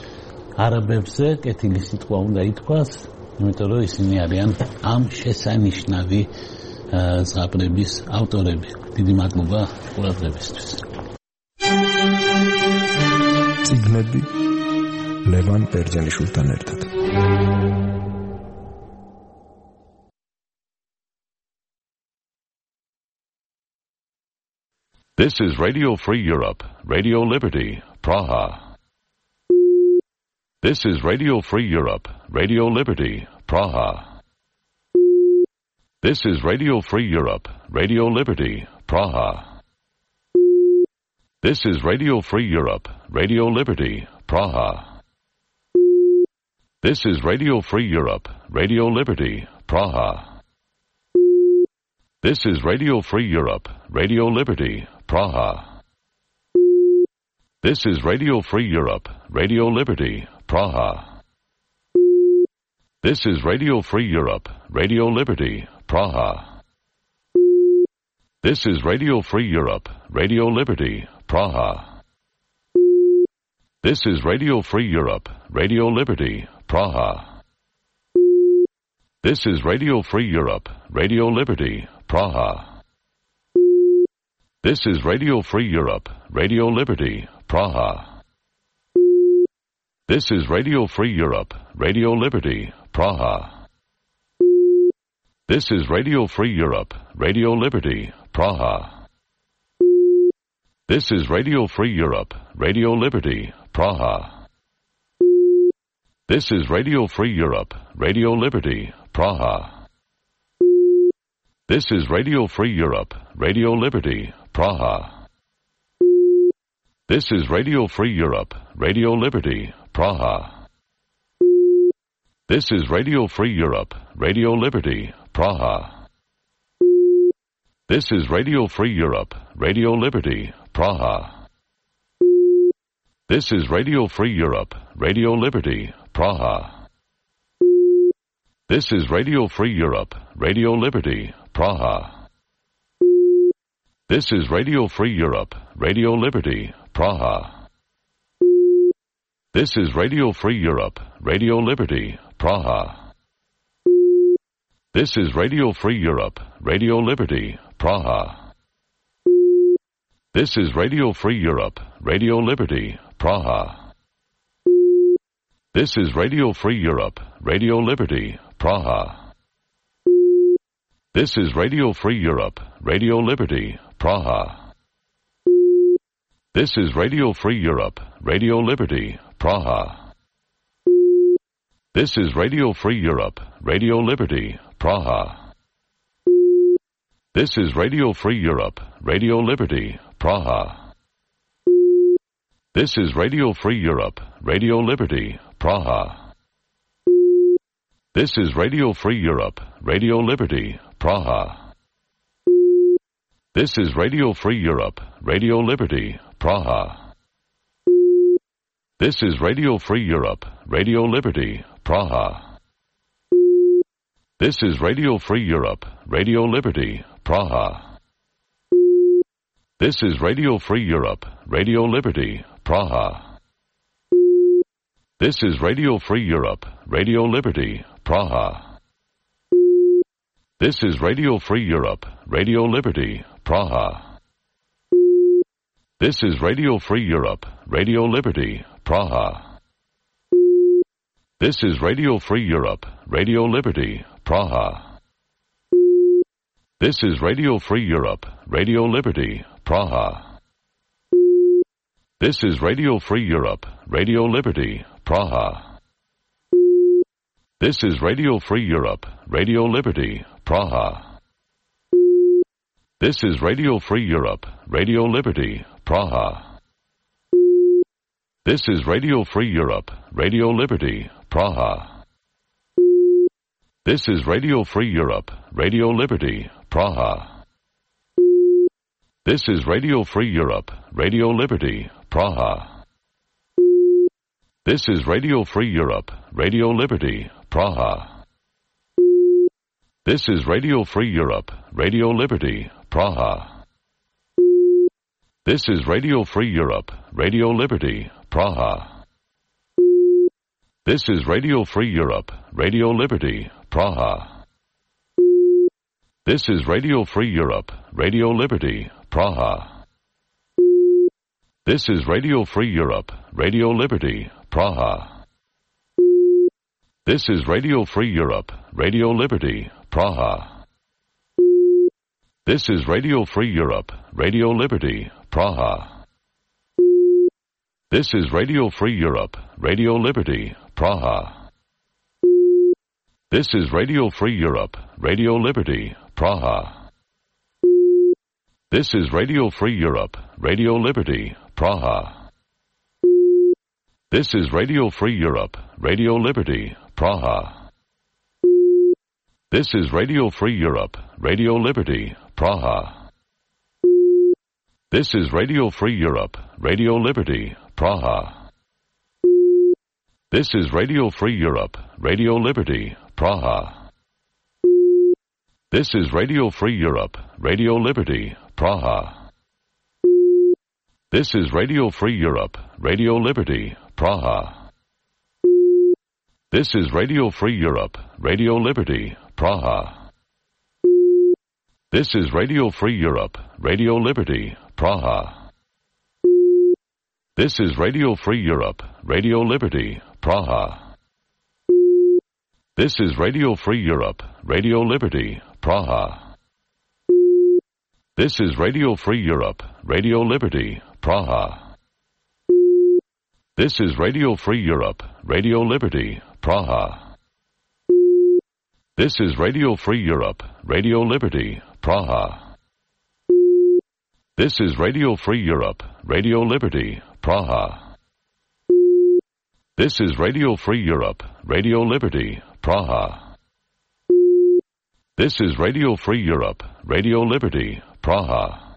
Speaker 2: არაბებზე კეთილი სიტყვა უნდა ითქვას, იმიტომ რომ ისინი არიან ამ შესანიშნავი ზღაპრების ავტორები. დიდი მადლობა ყურადღებისთვის.
Speaker 1: წიგნები ლევან ბერძენიშვილთან ერთად.
Speaker 3: This is Radio Free Europe, Radio Liberty, Praha. This is Radio Free Europe, Radio Liberty, Praha. This is Radio Free Europe, Radio Liberty, Praha. This is Radio Free Europe, Radio Liberty, Praha. This is Radio Free Europe, Radio Liberty, Praha. This is Radio Free Europe, Radio Liberty, Praha. This is Radio Free Europe, Radio Liberty, Praha. This is Radio Free Europe, Radio Liberty, Praha. This is Radio Free Europe, Radio Liberty, Praha. This is Radio Free Europe, Radio Liberty, Praha. This is Radio Free Europe, Radio Liberty, Praha. This is Radio Free Europe, Radio Liberty, Praha. This is Radio Free Europe, Radio Liberty, Praha. This is Radio Free Europe, Radio Liberty, Praha. This is Radio Free Europe, Radio Liberty, Praha. This is Radio Free Europe, Radio Liberty, Praha. This is Radio Free Europe, Radio Liberty, Praha. This is Radio Free Europe, Radio Liberty, Praha. This is Radio Free Europe, Radio Liberty, Praha. This is Radio Free Europe, Radio Liberty, Praha. This is Radio Free Europe, Radio Liberty, Praha. This is Radio Free Europe, Radio Liberty, Praha. This is Radio Free Europe, Radio Liberty, Praha. This is Radio Free Europe, Radio Liberty, Praha. This is Radio Free Europe, Radio Liberty, Praha. This is Radio Free Europe, Radio Liberty, Praha. This is Radio Free Europe, Radio Liberty, Praha. This is Radio Free Europe, Radio Liberty, Praha. This is Radio Free Europe, Radio Liberty, Praha. This is Radio Free Europe, Radio Liberty, Praha. This is Radio Free Europe, Radio Liberty, Praha. This is Radio Free Europe, Radio Liberty, Praha. This is Radio Free Europe, Radio Liberty, Praha. This is Radio Free Europe, Radio Liberty, Praha. This is Radio Free Europe, Radio Liberty, Praha. This is Radio Free Europe, Radio Liberty, Praha. This is Radio Free Europe, Radio Liberty, Praha. This is Radio Free Europe, Radio Liberty, Praha. This is Radio Free Europe, Radio Liberty, Praha. This is Radio Free Europe, Radio Liberty, Praha. This is Radio Free Europe, Radio Liberty, Praha. This is Radio Free Europe, Radio Liberty, Praha. This is Radio Free Europe, Radio Liberty, Praha. This is Radio Free Europe, Radio Liberty, Praha. This is Radio Free Europe, Radio Liberty, Praha. This is Radio Free Europe, Radio Liberty, Praha. This is Radio Free Europe, Radio Liberty, Praha. This is Radio Free Europe, Radio Liberty, Praha. This is Radio Free Europe, Radio Liberty, Praha. This is Radio Free Europe, Radio Liberty, Praha. This is Radio Free Europe, Radio Liberty, Praha. This is Radio Free Europe, Radio Liberty, Praha. This is Radio Free Europe, Radio Liberty, Praha. This is Radio Free Europe, Radio Liberty, Praha. This is Radio Free Europe, Radio Liberty, Praha. This is Radio Free Europe, Radio Liberty, Praha. This is Radio Free Europe, Radio Liberty, Praha. This is Radio Free Europe, Radio Liberty, Praha. This is Radio Free Europe, Radio Liberty, Praha. This is Radio Free Europe, Radio Liberty, Praha. This is Radio Free Europe, Radio Liberty, Praha. This is Radio Free Europe, Radio Liberty, Praha. This is Radio Free Europe, Radio Liberty, Praha. This is Radio Free Europe, Radio Liberty, Praha. This is Radio Free Europe, Radio Liberty, Praha. This is Radio Free Europe, Radio Liberty, Praha. This is Radio Free Europe, Radio Liberty, Praha. This is Radio Free Europe, Radio Liberty, Praha. This is Radio Free Europe, Radio Liberty, Praha. This is Radio Free Europe, Radio Liberty, Praha. This is Radio Free Europe, Radio Liberty, Praha. This is Radio Free Europe, Radio Liberty, Praha. This is Radio Free Europe, Radio Liberty, Praha. This is Radio Free Europe, Radio Liberty, Praha. This is Radio Free Europe, Radio Liberty, Praha.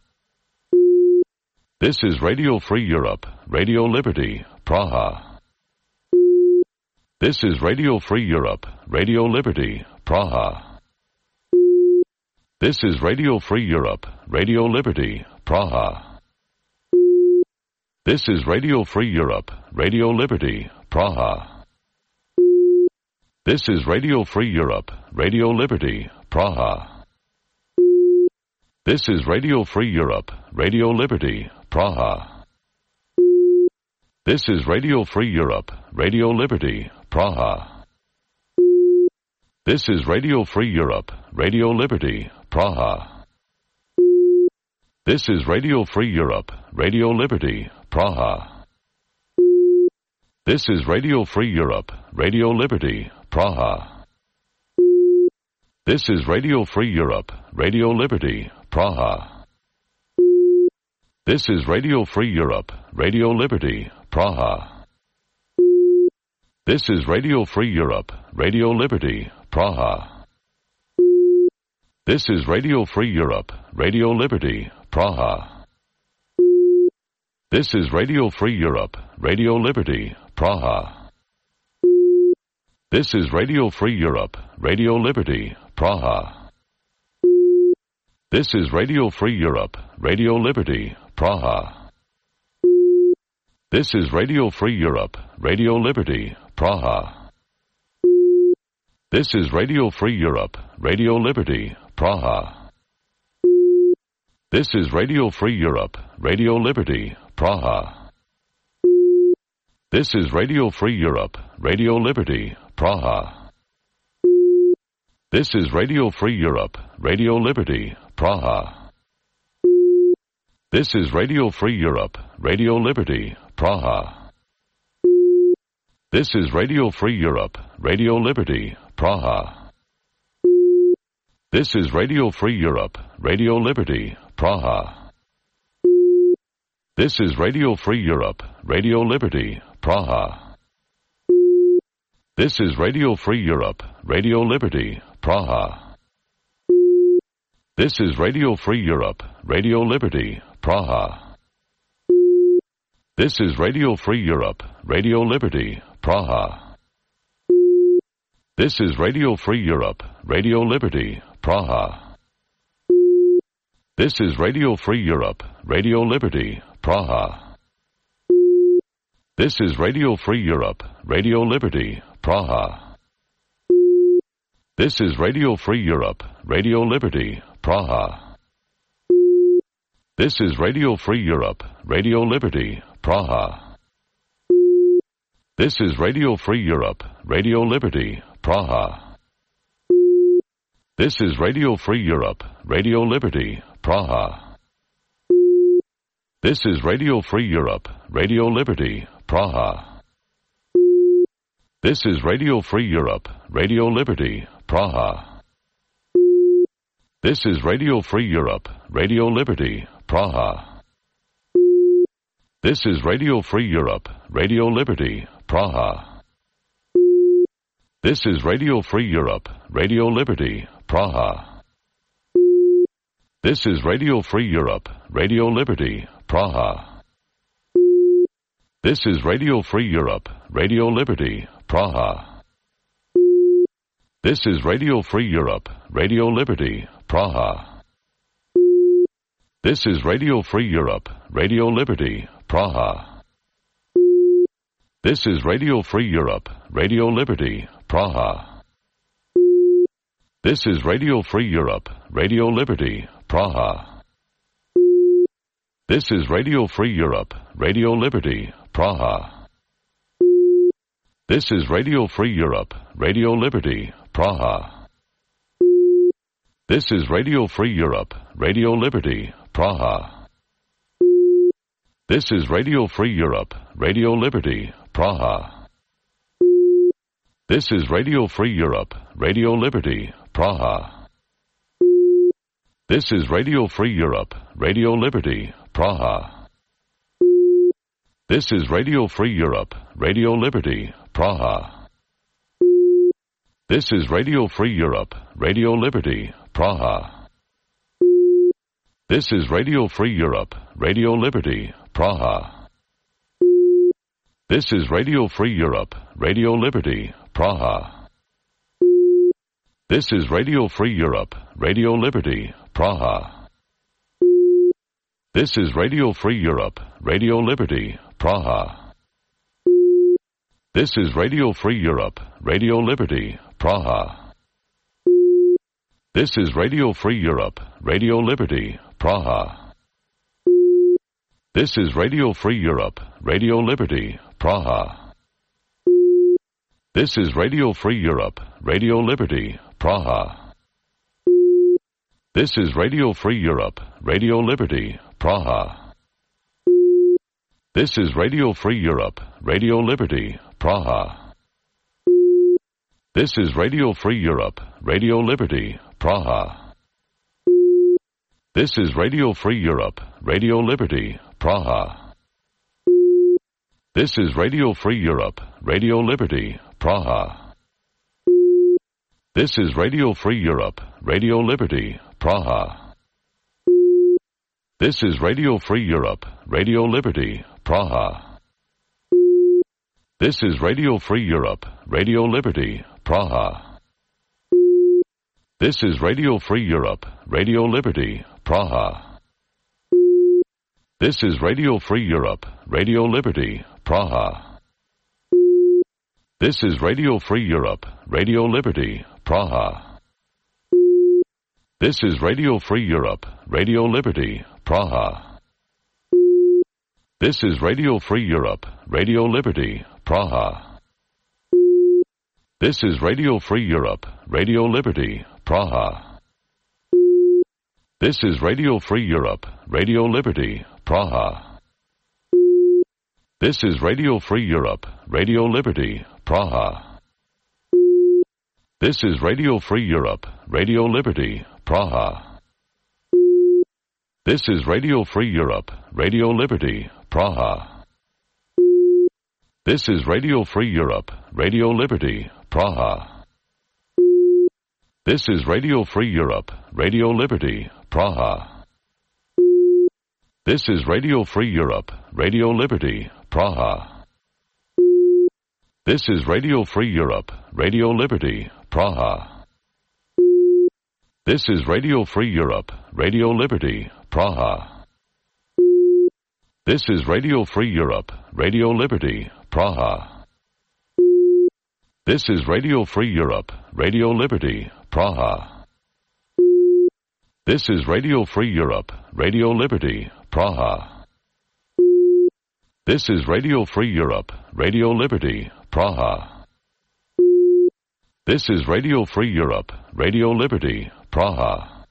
Speaker 3: This is Radio Free Europe, Radio Liberty, Praha. This is Radio Free Europe, Radio Liberty, Praha. This is Radio Free Europe, Radio Liberty, Praha. This is Radio Free Europe, Radio Liberty, Praha. This is Radio Free Europe, Radio Liberty, Praha. This is Radio Free Europe, Radio Liberty, Praha. This is Radio Free Europe, Radio Liberty, Praha. This is Radio Free Europe, Radio Liberty, Praha. This is Radio Free Europe, Radio Liberty, Praha. This is Radio Free Europe, Radio Liberty, Praha. This is Radio Free Europe, Radio Liberty, Praha. This is Radio Free Europe, Radio Liberty, Praha. This is Radio Free Europe, Radio Liberty, Praha. This is Radio Free Europe, Radio Liberty, Praha. This is Radio Free Europe, Radio Liberty, Praha. This is Radio Free Europe, Radio Liberty, Praha. This is Radio Free Europe, Radio Liberty, Praha. This is Radio Free Europe, Radio Liberty, Praha. This is Radio Free Europe, Radio Liberty, Praha. This is Radio Free Europe, Radio Liberty, Praha. This is Radio Free Europe, Radio Liberty, Praha. This is Radio Free Europe, Radio Liberty, Praha. This is Radio Free Europe, Radio Liberty, Praha. This is Radio Free Europe, Radio Liberty, Praha. This is Radio Free Europe, Radio Liberty, Praha. This is Radio Free Europe, Radio Liberty, Praha. This is Radio Free Europe, Radio Liberty, Praha. This is Radio Free Europe, Radio Liberty, Praha. This is Radio Free Europe, Radio Liberty, Praha. This is Radio Free Europe, Radio Liberty, Praha. This is Radio Free Europe, Radio Liberty, Praha. This is Radio Free Europe, Radio Liberty, Praha. This is Radio Free Europe, Radio Liberty, Praha. This is Radio Free Europe, Radio Liberty, Praha. This is Radio Free Europe, Radio Liberty, Praha. This is Radio Free Europe, Radio Liberty, Praha. This is Radio Free Europe, Radio Liberty, Praha. This is Radio Free Europe, Radio Liberty, Praha. This is Radio Free Europe, Radio Liberty, Praha. This is Radio Free Europe, Radio Liberty, Praha. This is Radio Free Europe, Radio Liberty, Praha. This is Radio Free Europe, Radio Liberty, Praha. This is Radio Free Europe, Radio Liberty, Praha. This is Radio Free Europe, Radio Liberty, Praha. This is Radio Free Europe, Radio Liberty, Praha. This is Radio Free Europe, Radio Liberty, Praha. This is Radio Free Europe, Radio Liberty, Praha. This is Radio Free Europe, Radio Liberty, Praha. This is Radio Free Europe, Radio Liberty, Praha. This is Radio Free Europe, Radio Liberty, Praha. This is Radio Free Europe, Radio Liberty, Praha. This is Radio Free Europe, Radio Liberty, Praha. This is Radio Free Europe, Radio Liberty, Praha. This is Radio Free Europe, Radio Liberty, Praha. This is Radio Free Europe, Radio Liberty, Praha. This is Radio Free Europe, Radio Liberty, Praha. This is Radio Free Europe, Radio Liberty, Praha. This is Radio Free Europe, Radio Liberty, Praha. This is Radio Free Europe, Radio Liberty, Praha. This is Radio Free Europe, Radio Liberty, Praha. This is Radio Free Europe, Radio Liberty, Praha. This is Radio Free Europe, Radio Liberty, Praha. This is Radio Free Europe, Radio Liberty, Praha. This is Radio Free Europe, Radio Liberty, Praha. This is Radio Free Europe, Radio Liberty, Praha. This is Radio Free Europe, Radio Liberty, Praha. This is Radio Free Europe, Radio Liberty, Praha. This is Radio Free Europe, Radio Liberty, Praha. This is Radio Free Europe, Radio Liberty, Praha. This is Radio Free Europe, Radio Liberty, Praha. This is Radio Free Europe, Radio Liberty, Praha. This is Radio Free Europe, Radio Liberty, Praha. This is Radio Free Europe, Radio Liberty, Praha. This is Radio Free Europe, Radio Liberty, Praha. This is Radio Free Europe, Radio Liberty, Praha. This is Radio Free Europe, Radio Liberty, Praha. This is Radio Free Europe, Radio Liberty, Praha. This is Radio Free Europe, Radio Liberty, Praha. This is Radio Free Europe, Radio Liberty, Praha. This is Radio Free Europe, Radio Liberty, Praha. This is Radio Free Europe, Radio Liberty, Praha. This is Radio Free Europe, Radio Liberty, Praha. This is Radio Free Europe, Radio Liberty, Praha. This is Radio Free Europe, Radio Liberty, Praha. This is Radio Free Europe, Radio Liberty, Praha. This is Radio Free Europe, Radio Liberty, Praha. This is Radio Free Europe, Radio Liberty, Praha. This is Radio Free Europe, Radio Liberty, Praha. This is Radio Free Europe, Radio Liberty, Praha. This is Radio Free Europe, Radio Liberty, Praha. This is Radio Free Europe, Radio Liberty, Praha.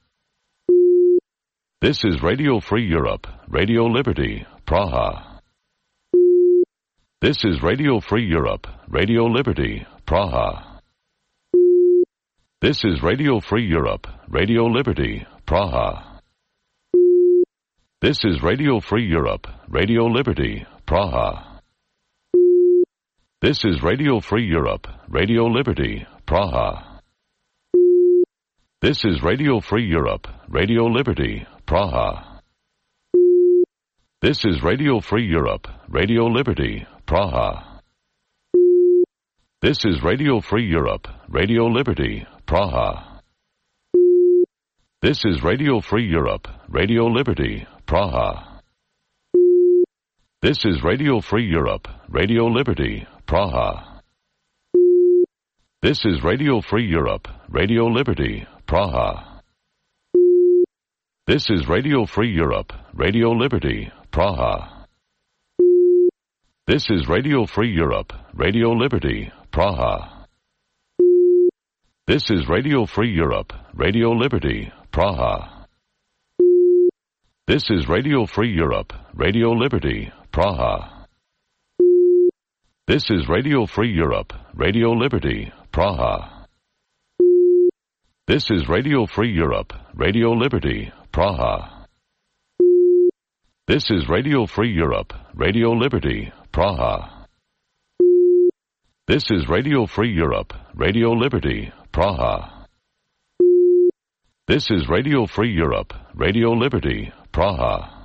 Speaker 3: This is Radio Free Europe, Radio Liberty, Praha. This is Radio Free Europe, Radio Liberty, Praha. This is Radio Free Europe, Radio Liberty, Praha. This is Radio Free Europe, Radio Liberty, Praha. This is Radio Free Europe, Radio Liberty, Praha. This is Radio Free Europe, Radio Liberty, Praha. This is Radio Free Europe, Radio Liberty, Praha. This is Radio Free Europe, Radio Liberty, Praha. This is Radio Free Europe, Radio Liberty, Praha. This is Radio Free Europe, Radio Liberty, Praha. This is Radio Free Europe, Radio Liberty, Praha. This is Radio Free Europe, Radio Liberty, Praha. This is Radio Free Europe, Radio Liberty, Praha. This is Radio Free Europe, Radio Liberty, Praha. This is Radio Free Europe, Radio Liberty, Praha. This is Radio Free Europe, Radio Liberty, Praha. This is Radio Free Europe, Radio Liberty, Praha. This is Radio Free Europe, Radio Liberty, Praha. This is Radio Free Europe, Radio Liberty, Praha. This is Radio Free Europe, Radio Liberty, Praha.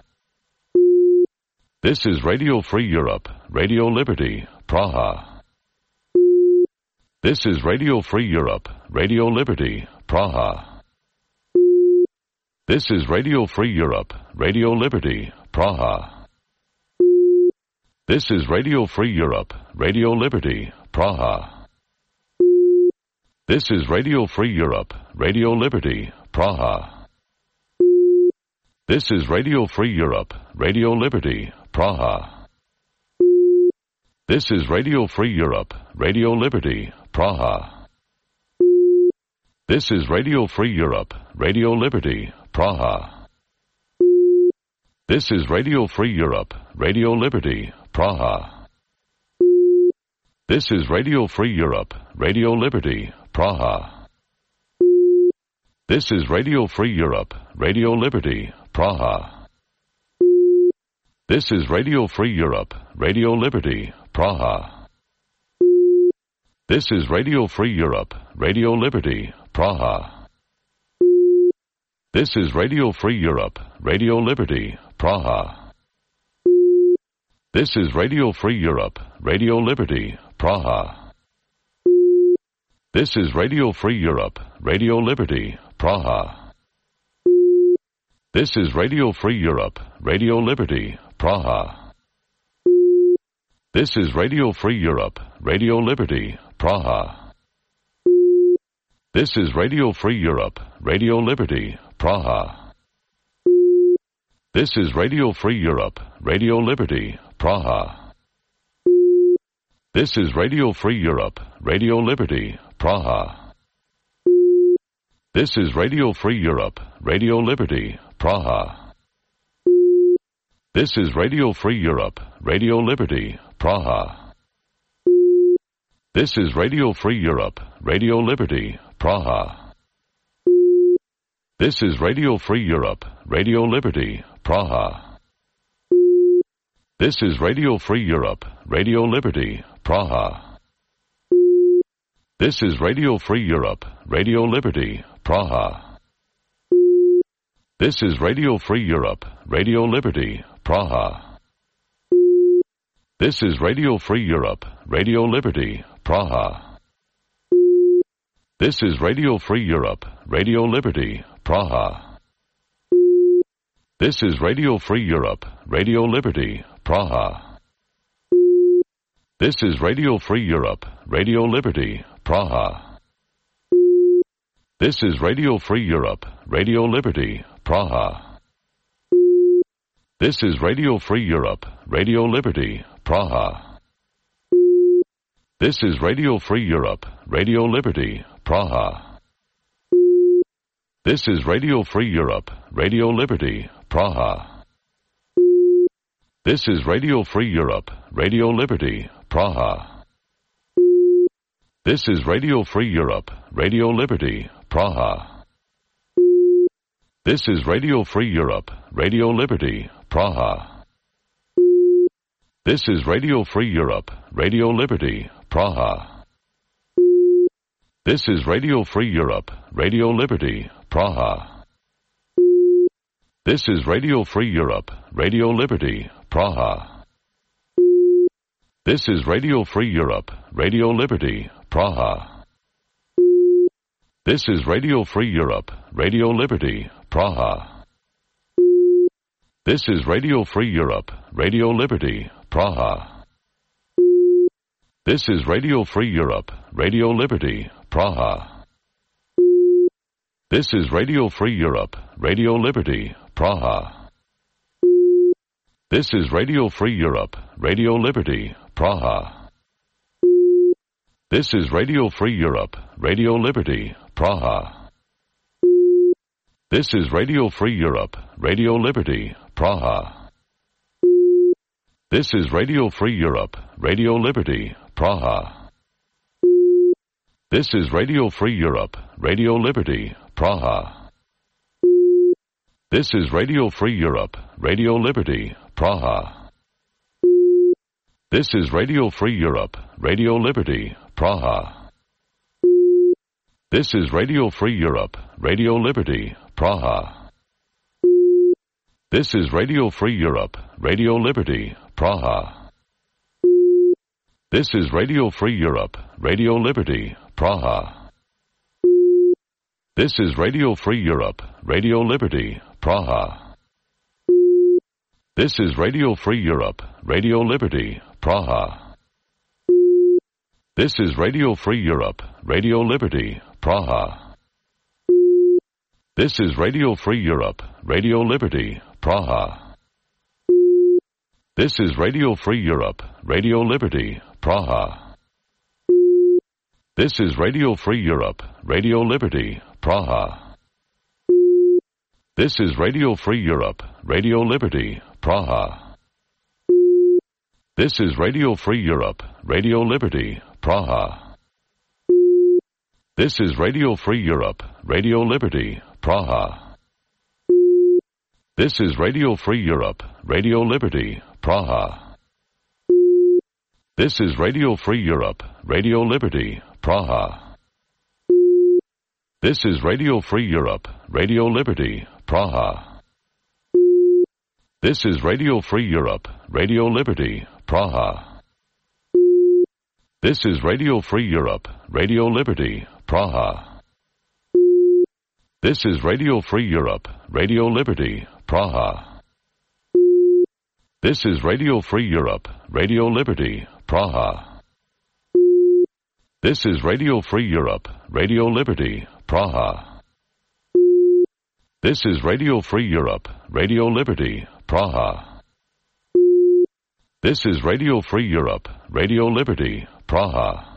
Speaker 3: This is Radio Free Europe, Radio Liberty, Praha. This is Radio Free Europe, Radio Liberty, Praha. This is Radio Free Europe, Radio Liberty, Praha. This is Radio Free Europe, Radio Liberty, Praha. This is Radio Free Europe, Radio Liberty, Praha. This is Radio Free Europe, Radio Liberty, Praha. This is Radio Free Europe, Radio Liberty, Praha. This is Radio Free Europe, Radio Liberty, Praha. This is Radio Free Europe, Radio Liberty, Praha. This is Radio Free Europe, Radio Liberty, Praha. This is Radio Free Europe, Radio Liberty, Praha. This is Radio Free Europe, Radio Liberty, Praha. This is Radio Free Europe, Radio Liberty, Praha. This is Radio Free Europe, Radio Liberty, Praha. This is Radio Free Europe, Radio Liberty, Praha. This is Radio Free Europe, Radio Liberty, Praha. This is Radio Free Europe, Radio Liberty, Praha. This is Radio Free Europe, Radio Liberty, Praha. This is Radio Free Europe, Radio Liberty, Praha. This is Radio Free Europe, Radio Liberty, Praha. This is Radio Free Europe, Radio Liberty, Praha. This is Radio Free Europe, Radio Liberty, Praha. This is Radio Free Europe, Radio Liberty, Praha. This is Radio Free Europe, Radio Liberty, Praha. This is Radio Free Europe, Radio Liberty, Praha. This is Radio Free Europe, Radio Liberty, Praha. This is Radio Free Europe, Radio Liberty, Praha. This is Radio Free Europe, Radio Liberty, Praha. This is Radio Free Europe, Radio Liberty, Praha. This is Radio Free Europe, Radio Liberty, Praha. This is Radio Free Europe, Radio Liberty, Praha. This is Radio Free Europe, Radio Liberty, Praha. This is Radio Free Europe, Radio Liberty, Praha. This is Radio Free Europe, Radio Liberty, Praha. This is Radio Free Europe, Radio Liberty, Praha. This is Radio Free Europe, Radio Liberty, Praha. This is Radio Free Europe, Radio Liberty, Praha. This is Radio Free Europe, Radio Liberty, Praha. This is Radio Free Europe, Radio Liberty, Praha. This is Radio Free Europe, Radio Liberty, Praha. This is Radio Free Europe, Radio Liberty, Praha. This is Radio Free Europe, Radio Liberty, Praha. This is Radio Free Europe, Radio Liberty, Praha. This is Radio Free Europe, Radio Liberty, Praha. This is Radio Free Europe, Radio Liberty, Praha. This is Radio Free Europe, Radio Liberty, Praha. This is Radio Free Europe, Radio Liberty, Praha. This is Radio Free Europe, Radio Liberty, Praha. This is Radio Free Europe, Radio Liberty, Praha. This is Radio Free Europe, Radio Liberty, Praha. This is Radio Free Europe, Radio Liberty, Praha. This is Radio Free Europe, Radio Liberty, Praha. This is Radio Free Europe, Radio Liberty, Praha. This is Radio Free Europe, Radio Liberty, Praha. This is Radio Free Europe, Radio Liberty, Praha. This is Radio Free Europe, Radio Liberty, Praha. This is Radio Free Europe, Radio Liberty, Praha. This is Radio Free Europe, Radio Liberty, Praha. This is Radio Free Europe, Radio Liberty, Praha. This is Radio Free Europe, Radio Liberty, Praha. This is Radio Free Europe, Radio Liberty, Praha. This is Radio Free Europe, Radio Liberty, Praha. This is Radio Free Europe, Radio Liberty, Praha. This is Radio Free Europe, Radio Liberty, Praha. This is Radio Free Europe, Radio Liberty, Praha. This is Radio Free Europe, Radio Liberty, Praha. This is Radio Free Europe, Radio Liberty, Praha. This is Radio Free Europe, Radio Liberty, Praha. This is Radio Free Europe, Radio Liberty, Praha. This is Radio Free Europe, Radio Liberty, Praha. This is Radio Free Europe, Radio Liberty, Praha. This is Radio Free Europe, Radio Liberty, Praha. This is Radio Free Europe, Radio Liberty, Praha. This is Radio Free Europe, Radio Liberty, Praha. This is Radio Free Europe, Radio Liberty, Praha. This is Radio Free Europe, Radio Liberty, Praha.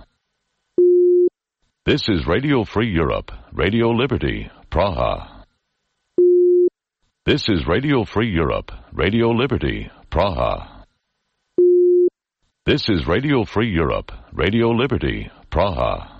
Speaker 3: This is Radio Free Europe, Radio Liberty, Praha. This is Radio Free Europe, Radio Liberty, Praha. This is Radio Free Europe, Radio Liberty, Praha.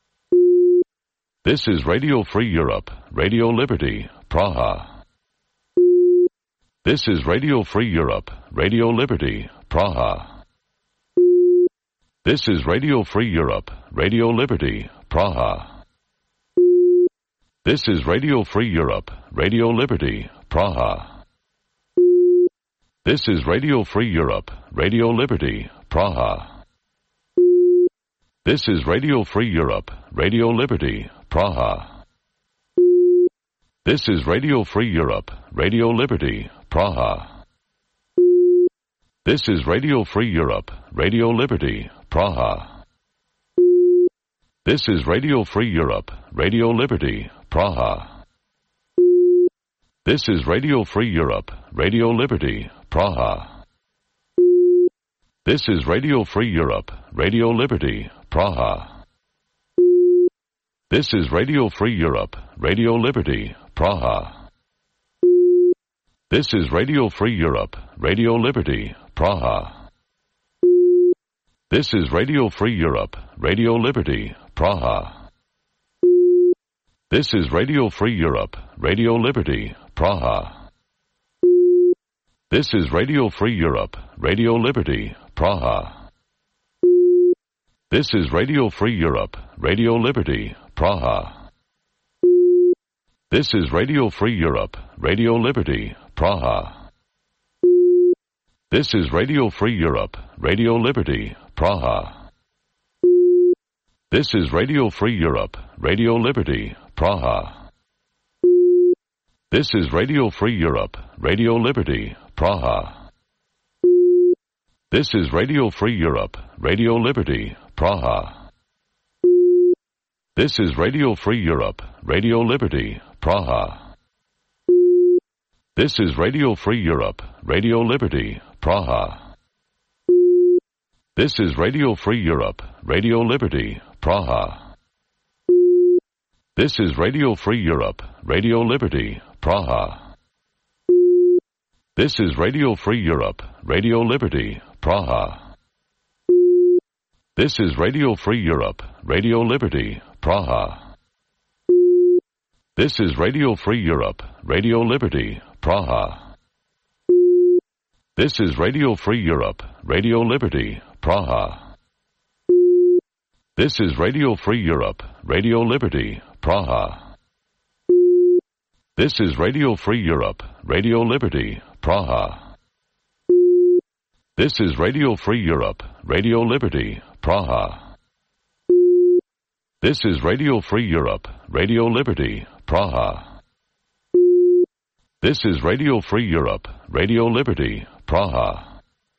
Speaker 3: This is Radio Free Europe, Radio Liberty, Praha. This is Radio Free Europe, Radio Liberty, Praha. This is Radio Free Europe, Radio Liberty, Praha. This is Radio Free Europe, Radio Liberty, Praha. This is Radio Free Europe, Radio Liberty, Praha. This is Radio Free Europe, Radio Liberty, Praha. This is Radio Free Europe, Radio Liberty, Praha. This is Radio Free Europe, Radio Liberty, Praha. This is Radio Free Europe, Radio Liberty, Praha. This is Radio Free Europe, Radio Liberty, Praha. This is Radio Free Europe, Radio Liberty, Praha. This is Radio Free Europe, Radio Liberty, Praha. This is Radio Free Europe, Radio Liberty, Praha. This is Radio Free Europe, Radio Liberty, Praha. This is Radio Free Europe, Radio Liberty, Praha. This is Radio Free Europe, Radio Liberty, Praha. This is Radio Free Europe, Radio Liberty, Praha. This is Radio Free Europe, Radio Liberty, Praha. This is Radio Free Europe, Radio Liberty, Praha. This is Radio Free Europe, Radio Liberty, Praha. This is Radio Free Europe, Radio Liberty, Praha. This is Radio Free Europe, Radio Liberty, Praha. This is Radio Free Europe, Radio Liberty, Praha. This is Radio Free Europe, Radio Liberty, Praha. This is Radio Free Europe, Radio Liberty, Praha. This is Radio Free Europe, Radio Liberty, Praha. This is Radio Free Europe, Radio Liberty, Praha. This is Radio Free Europe, Radio Liberty, Praha. This is Radio Free Europe, Radio Liberty, Praha. This is Radio Free Europe, Radio Liberty, Praha. This is Radio Free Europe, Radio Liberty, Praha. This is Radio Free Europe, Radio Liberty, Praha. This is Radio Free Europe, Radio Liberty, Praha. This is Radio Free Europe, Radio Liberty, Praha. This is Radio Free Europe, Radio Liberty, Praha.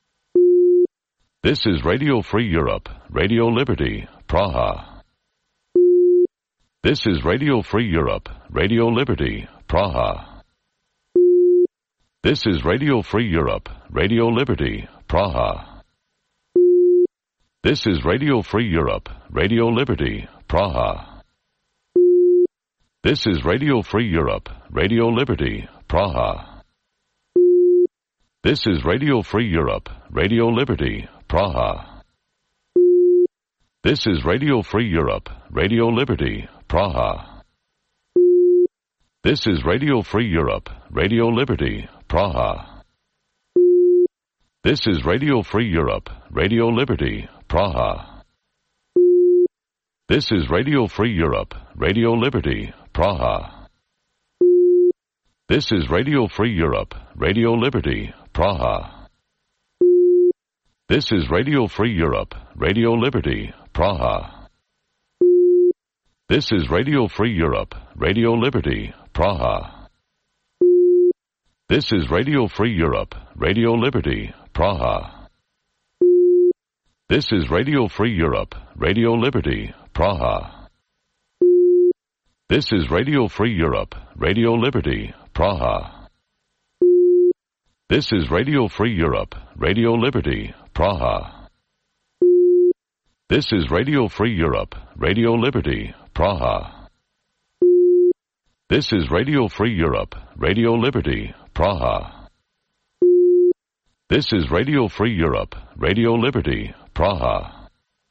Speaker 3: This is Radio Free Europe, Radio Liberty, Praha. This is Radio Free Europe, Radio Liberty, Praha. This is Radio Free Europe, Radio Liberty, Praha. This is Radio Free Europe, Radio Liberty, Praha. This is Radio Free Europe, Radio Liberty, Praha. This is Radio Free Europe, Radio Liberty, Praha. This is Radio Free Europe, Radio Liberty, Praha. This is Radio Free Europe, Radio Liberty, Praha. This is Radio Free Europe, Radio Liberty, Praha. This is Radio Free Europe, Radio Liberty, Praha. This is Radio Free Europe, Radio Liberty, Praha. This is Radio Free Europe, Radio Liberty, Praha. This is Radio Free Europe, Radio Liberty, Praha. This is Radio Free Europe, Radio Liberty, Praha. This is Radio Free Europe, Radio Liberty, Praha. This is Radio Free Europe, Radio Liberty, Praha. This is Radio Free Europe, Radio Liberty, Praha. This is Radio Free Europe, Radio Liberty, Praha. This is Radio Free Europe, Radio Liberty, Praha. This is Radio Free Europe, Radio Liberty, Praha.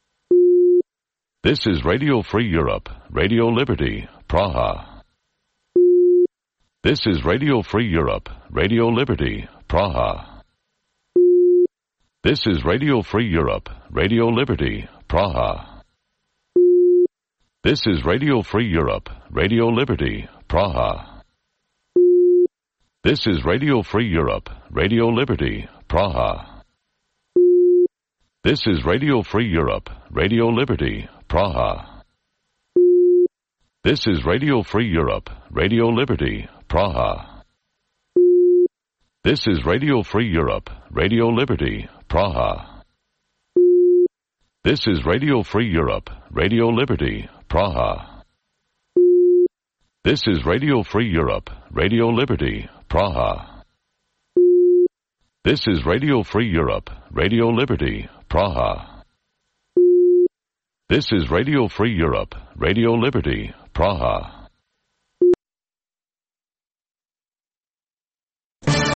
Speaker 3: This is Radio Free Europe, Radio Liberty, Praha. This is Radio Free Europe, Radio Liberty, Praha. This is Radio Free Europe, Radio Liberty, Praha. This is Radio Free Europe, Radio Liberty, Praha. This is Radio Free Europe, Radio Liberty, Praha. This is Radio Free Europe, Radio Liberty, Praha. This is Radio Free Europe, Radio Liberty, Praha. This is Radio Free Europe, Radio Liberty, Praha. This is Radio Free Europe, Radio Liberty, Praha. This is Radio Free Europe, Radio Liberty, Praha. This is Radio Free Europe, Radio Liberty, Praha. This is Radio Free Europe, Radio Liberty, Praha.